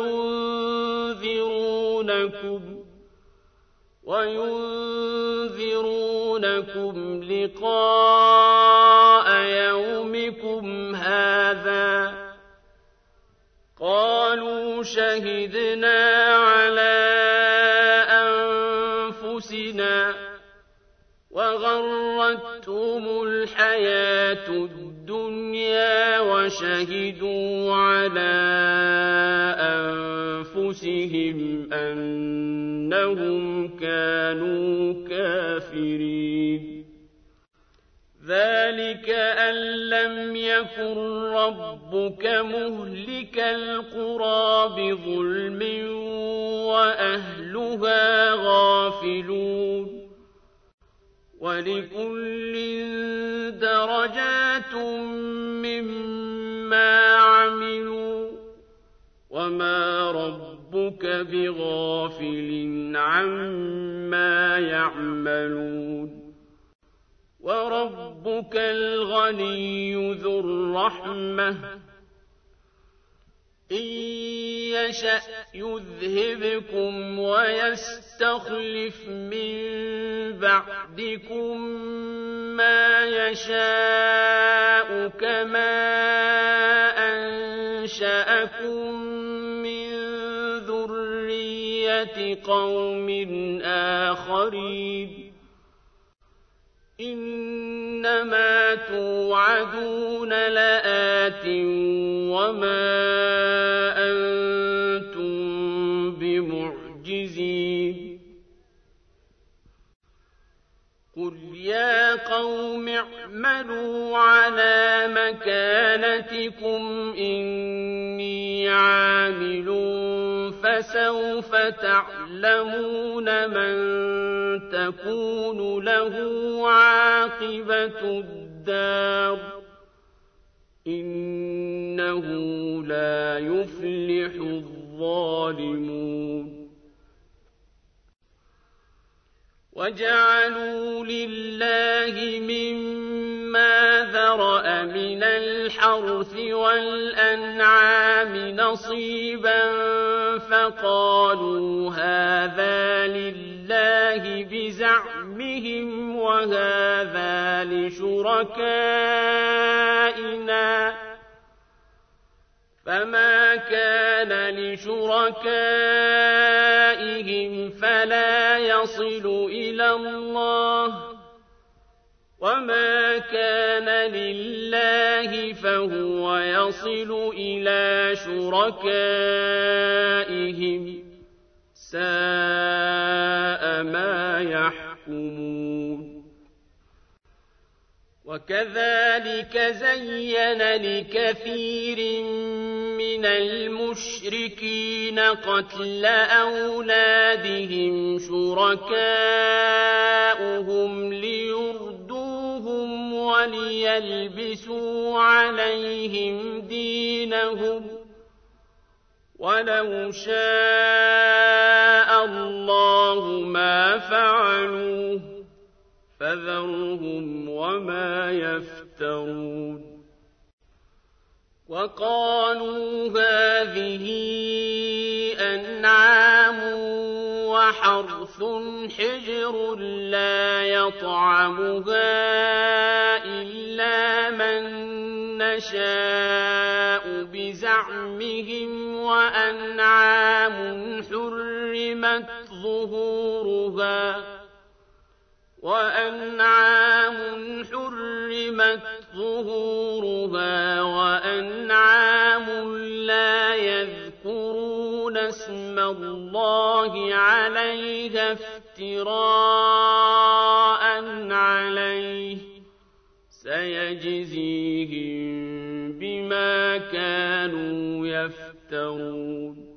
وينذرونكم وينذرونكم لقاء يومكم هذا قالوا شهدنا على أنفسنا وغرتهم الحياة الدنيا وشهدوا على أنفسهم أنهم كانوا كافرين ذلك أن لم يكن ربك مهلك القرى بظلم وأهلها غافلون ولكل درجات مما عملوا وما ربك بغافل عما يعملون وربك الغني ذو الرحمة إن يشأ يذهبكم ويستخلف من بعدكم ما يشاء كما أنشأكم من ذرية قوم آخرين إنما توعدون لآت وما أنتم بمعجزين قل يا قوم اعملوا على مكانتكم إني عامل فسوف تعلمون من تكون له عاقبة الدار إنه لا يفلح الظالمون وجعلوا لله مما ذرأ من الحرث والأنعام نصيبا فقالوا هذا لله بزعمهم وهذا لشركائنا فما كان لشركائهم فلا يصل إلى الله وما كان لله فهو يصل إلى شركائهم ساء ما يحكمون وكذلك زين لكثير من المشركين قتل أولادهم شركاؤهم ليردوهم وليلبسوا عليهم دينهم ولو شاء الله ما فعلوه فذرهم وما يفترون وقالوا هذه أنعام وحرث حجر لا يطعمها إلا من نشاء بزعمهم وأنعام حرمت ظهورها وأنعام حرمت ظهورها وأنعام لا يذكرون اسم الله عليها افتراء عليه سيجزيهم بما كانوا يفترون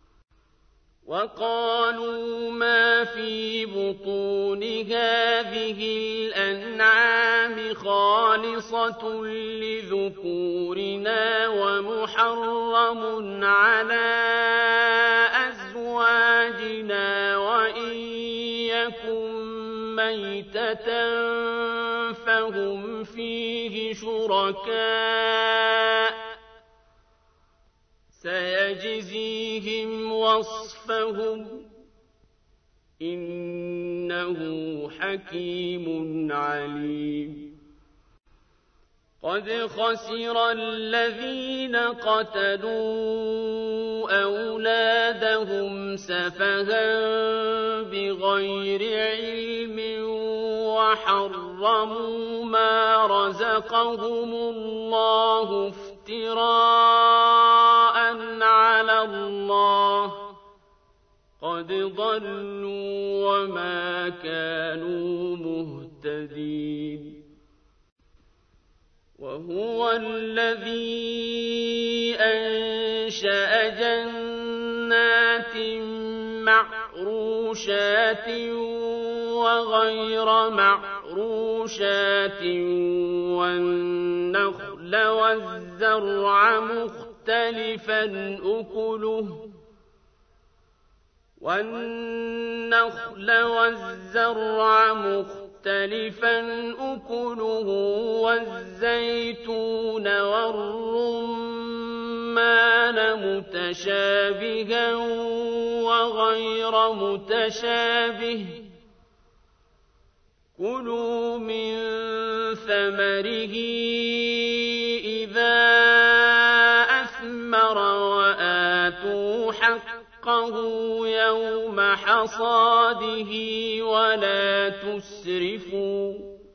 وقالوا ما في بطون هذه الأنعام خالصة لذكورنا ومحرم على أزواجنا وإن يكن ميتة فهم فيه شركاء سيجزيهم وصفهم إنه حكيم عليم قد خسر الذين قتلوا أولادهم سفها بغير علم وحرموا ما رزقهم الله افتراء على الله قد ضلوا وما كانوا مهتدين وهو الذي أنشأ جنات معروشات وغير معروشات والنخل والزرع مختلفا أكله والنخل والزرع مختلفا أكله والزيتون والرمان متشابها وغير متشابه كلوا من ثمره إذا أثمر وآتوا حقه يوم حصاده ولا تسرفوا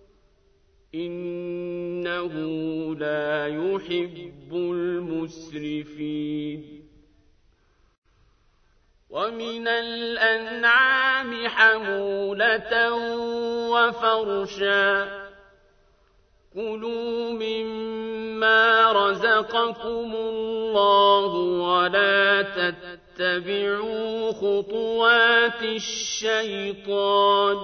إنه لا يحب المسرفين ومن الأنعام حمولة وفرشا كلوا مما رزقكم الله ولا تتبعوا خطوات الشيطان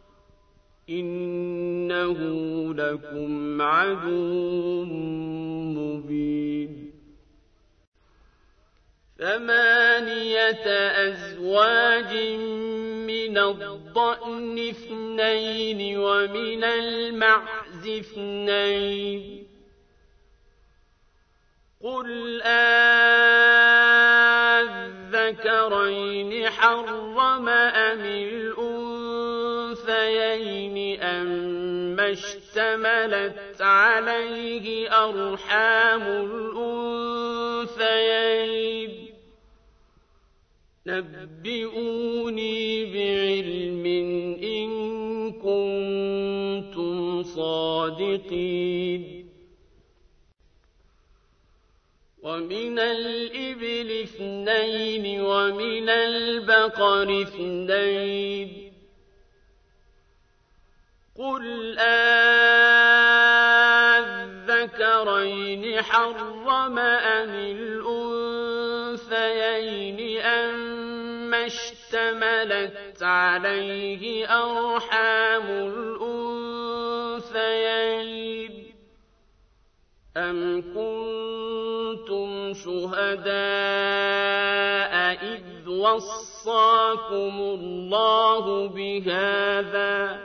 إنه لكم عدو مبين ثمانية أزواج من الضأن اثنين ومن المعز اثنين قل أذكرين حرم أم الأنثيين أما اشتملت عليه أرحام الأنثيين نبئوني بعلم إن كنتم صادقين ومن الإبل اثنين ومن البقر اثنين قل آه حرم أم الأنثيين أما اشتملت عليه أرحام الأنثيين أم كنتم شهداء إذ وصاكم الله بهذا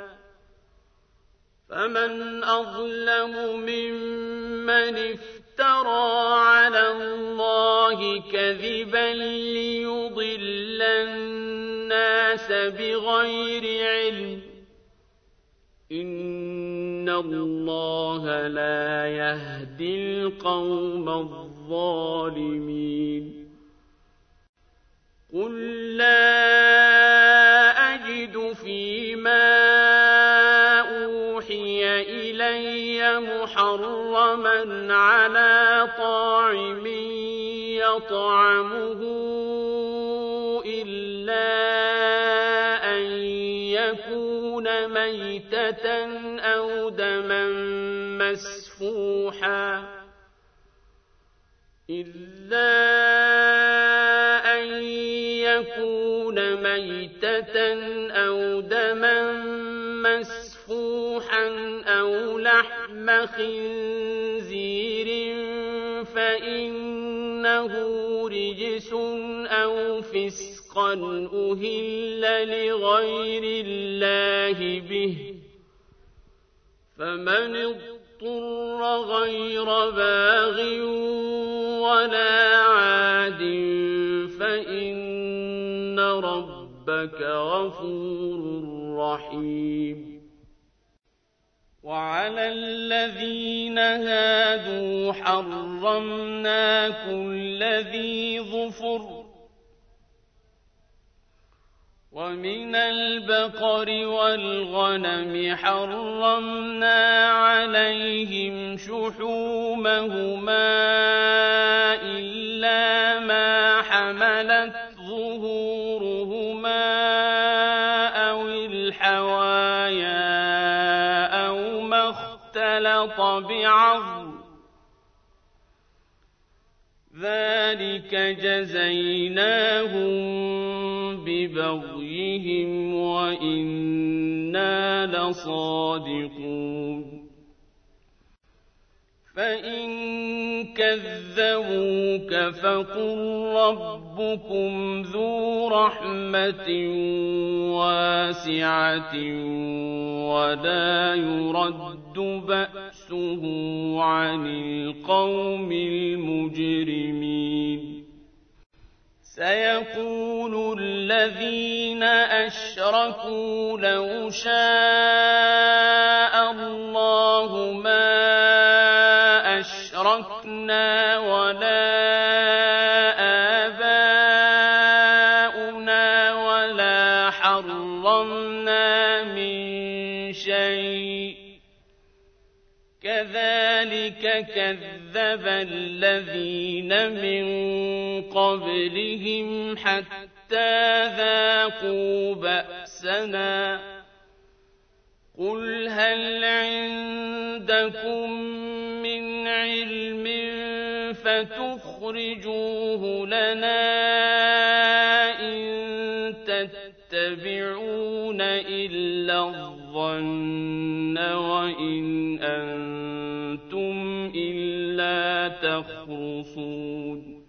فمن أظلم ممن افترى على الله كذبا ليضل الناس بغير علم إن الله لا يهدي القوم الظالمين قل لا أجد فيما إلي محرما على طاعم يطعمه إلا أن يكون ميتة أو دما مسفوحا إلا أن يكون ميتة أو دما مسفوحا أو لحم خنزير فإنه رجس أو فسقا أهل لغير الله به فمن اضطر غير باغ ولا عاد فإن ربك غفور رحيم وعلى الذين هادوا حرمنا كل ذي ظفر ومن البقر والغنم حرمنا عليهم شحومهما إلا ما حملت ظهورهما أو الحوايا أو ما اختلط بعظم ذلك جزيناهم ببغيهم وإنا لصادقون فإن كذبوك فقل ربكم ذو رحمة واسعة ولا يرد بأسه عن القوم المجرمين سيقول الذين أشركوا لو شاء الله ما أشركنا ولا آباؤنا ولا حرمنا من شيء كذلك كذب الذين من قبلهم حتى ذاقوا بأسنا قل هل عندكم من علم فتخرجوه لنا إن تتبعون إلا الظن وإن أنتم إلا تخرصون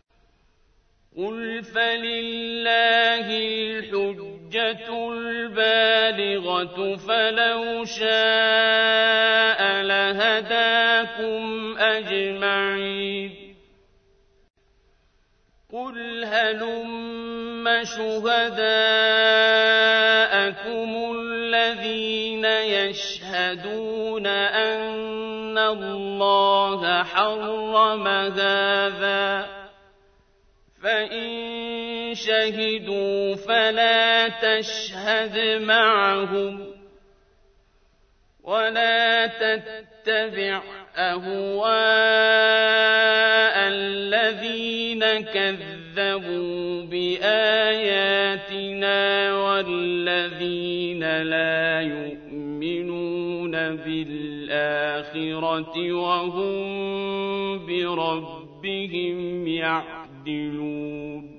قل فلله الحجة البالغة فلو شاء لهداكم أجمعين قل هلم شهداءكم الذين يشهدون أن الله حرم هذا فإن شهدوا فلا تشهد معهم ولا تتبع أهواء الذين كذبوا بآياتنا والذين لا يؤمنون بالآخرة وهم بربهم يعدلون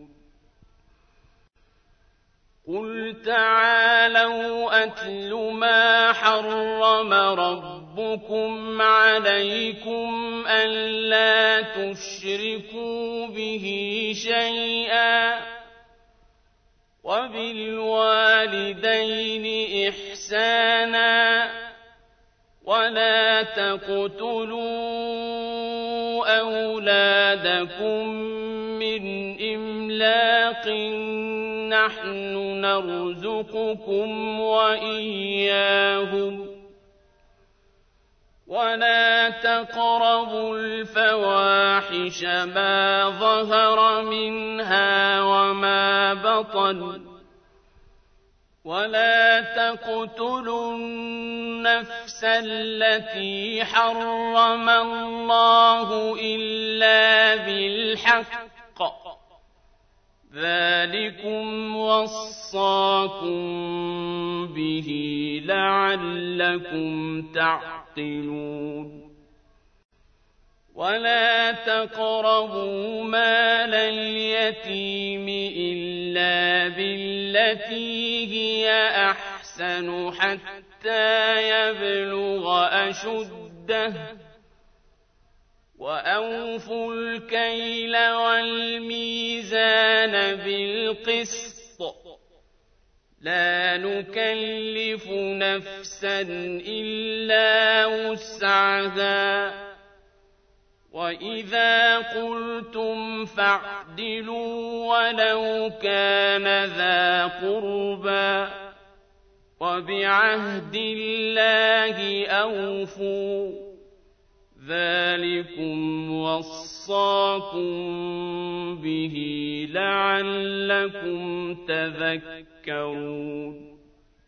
قل تعالوا أتل ما حرم ربكم عليكم ألا تشركوا به شيئا وبالوالدين إحسانا ولا تقتلوا أولادكم من إملاق نحن نرزقكم وإياهم ولا تقربوا الفواحش ما ظهر منها وما بطن ولا تقتلوا النفس التي حرم الله إلا بالحق ذلكم وصاكم به لعلكم تعقلون ولا تقربوا مال اليتيم إلا بالتي هي أحسن حتى يبلغ أشده وأوفوا الكيل والميزان بالقسط لا نكلف نفسا إلا وسعها وإذا قلتم فاعدلوا ولو كان ذا قربى وبعهد الله أوفوا ذلكم وصاكم به لعلكم تذكرون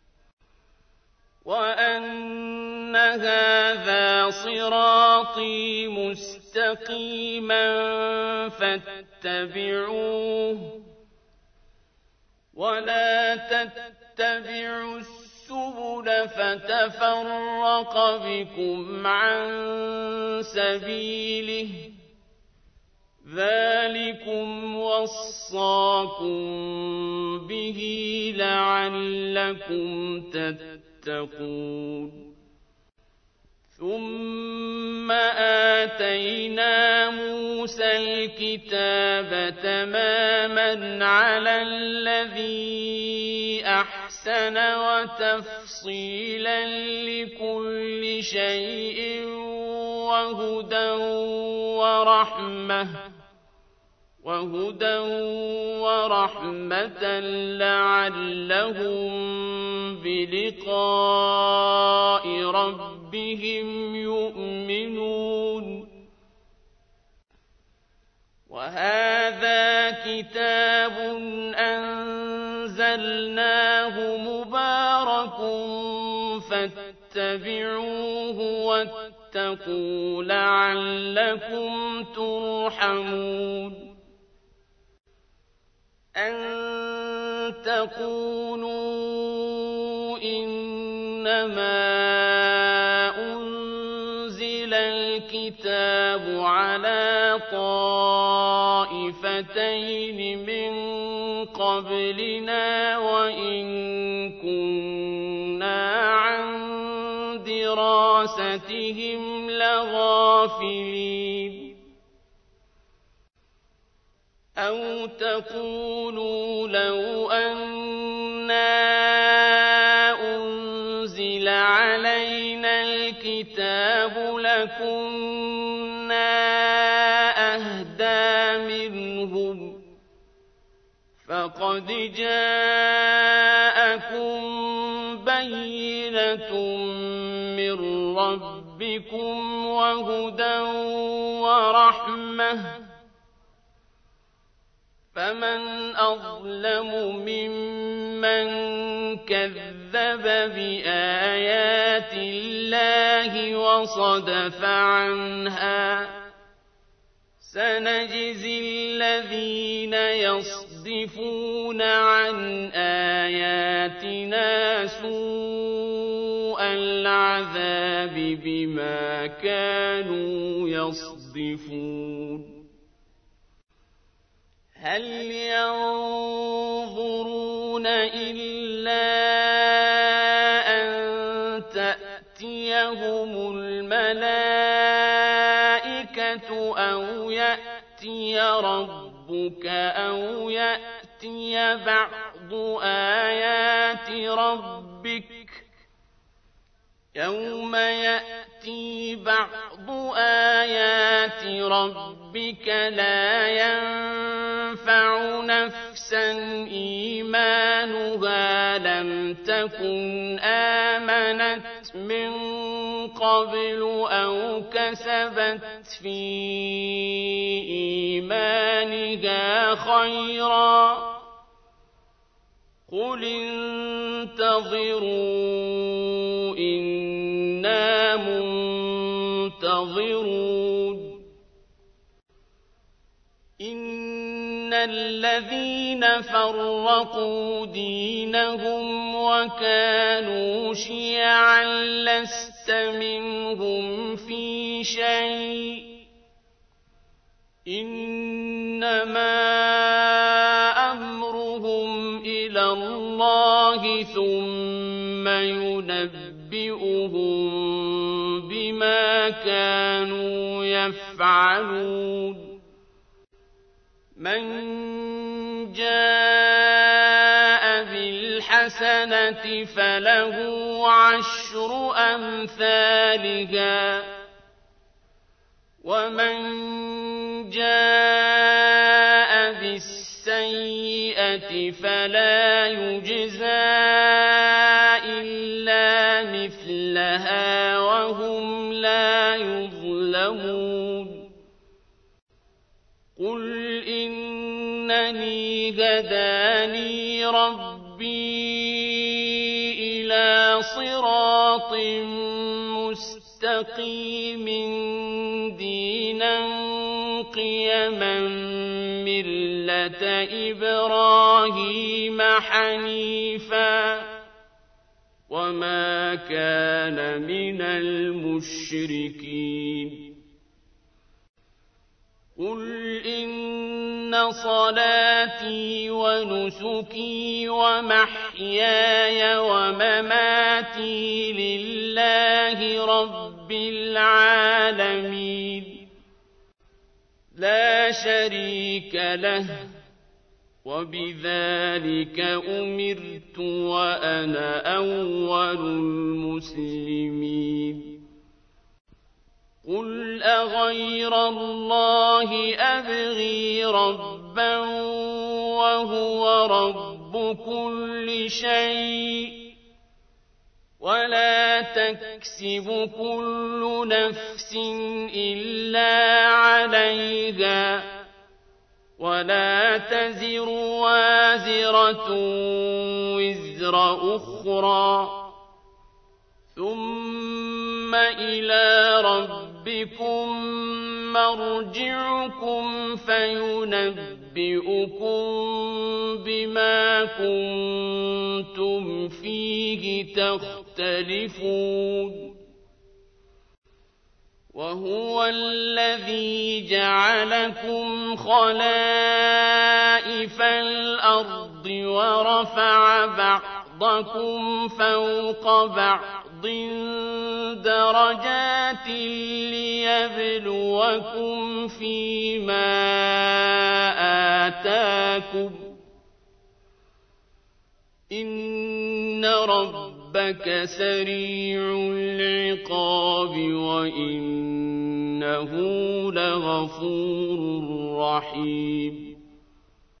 وأن هذا صراطي مستقيما فاتبعوه ولا تتبعوا السبل فتفرق بكم عن سبيله ذلكم وصاكم به لعلكم تتقون ثم آتينا موسى الكتاب تماما على الذي أحسن وتفصيلا لكل شيء وهدى ورحمة وهدى ورحمة لعلهم بلقاء ربهم يؤمنون وهذا كتاب أنزلناه مبارك فاتبعوه واتقوا لعلكم ترحمون أن تقولوا إنما أنزل الكتاب على طائفتين من قبلنا وإن كنا عن دراستهم لغافلين أو تقولوا لو أنا أنزل علينا الكتاب لكنا أهدى منهم فقد جاءكم بينة من ربكم وهدى ورحمة فمن أظلم ممن كذب بآيات الله وصدف عنها سنجزي الذين يصدفون عن آياتنا سوء العذاب بما كانوا يصدفون هل ينظرون إلا أن تأتيهم الملائكة أو يأتي ربك أو يأتي بعض آيات ربك يوم يأتي بعض آيات ربك لا ينفع نفسا إيمانها لم تكن آمنت من قبل أو كسبت في إيمانها خيرا قل انتظروا إنا منتظرون إن الذين فرقوا دينهم وكانوا شيعا لست منهم في شيء إنما أمرهم إلى الله ثم ينبئهم بما كانوا يفعلون من جاء بالحسنة فله عشر أمثالها ومن جاء بالسيئة فلا يجزى إلا مثلها وهم لا يظلمون قل إنني هداني ربي إلى صراط مستقيم دينا قيما ملة إبراهيم حنيفا وما كان من المشركين قل إن صلاتي ونسكي ومحياي ومماتي لله رب العالمين لا شريك له وبذلك أمرت وأنا أول المسلمين قل أغير الله أبغي ربا وهو رب كل شيء ولا تكسب كل نفس إلا عليها ولا تزر وازرة وزر أخرى ثم إلى ربكم مرجعكم فينبئكم بما كنتم فيه تختلفون وهو الذي جعلكم خلائف الأرض ورفع بعضكم فوق بعض درجات ليبلوكم فيما آتاكم إن ربك سريع العقاب وإنه لغفور رحيم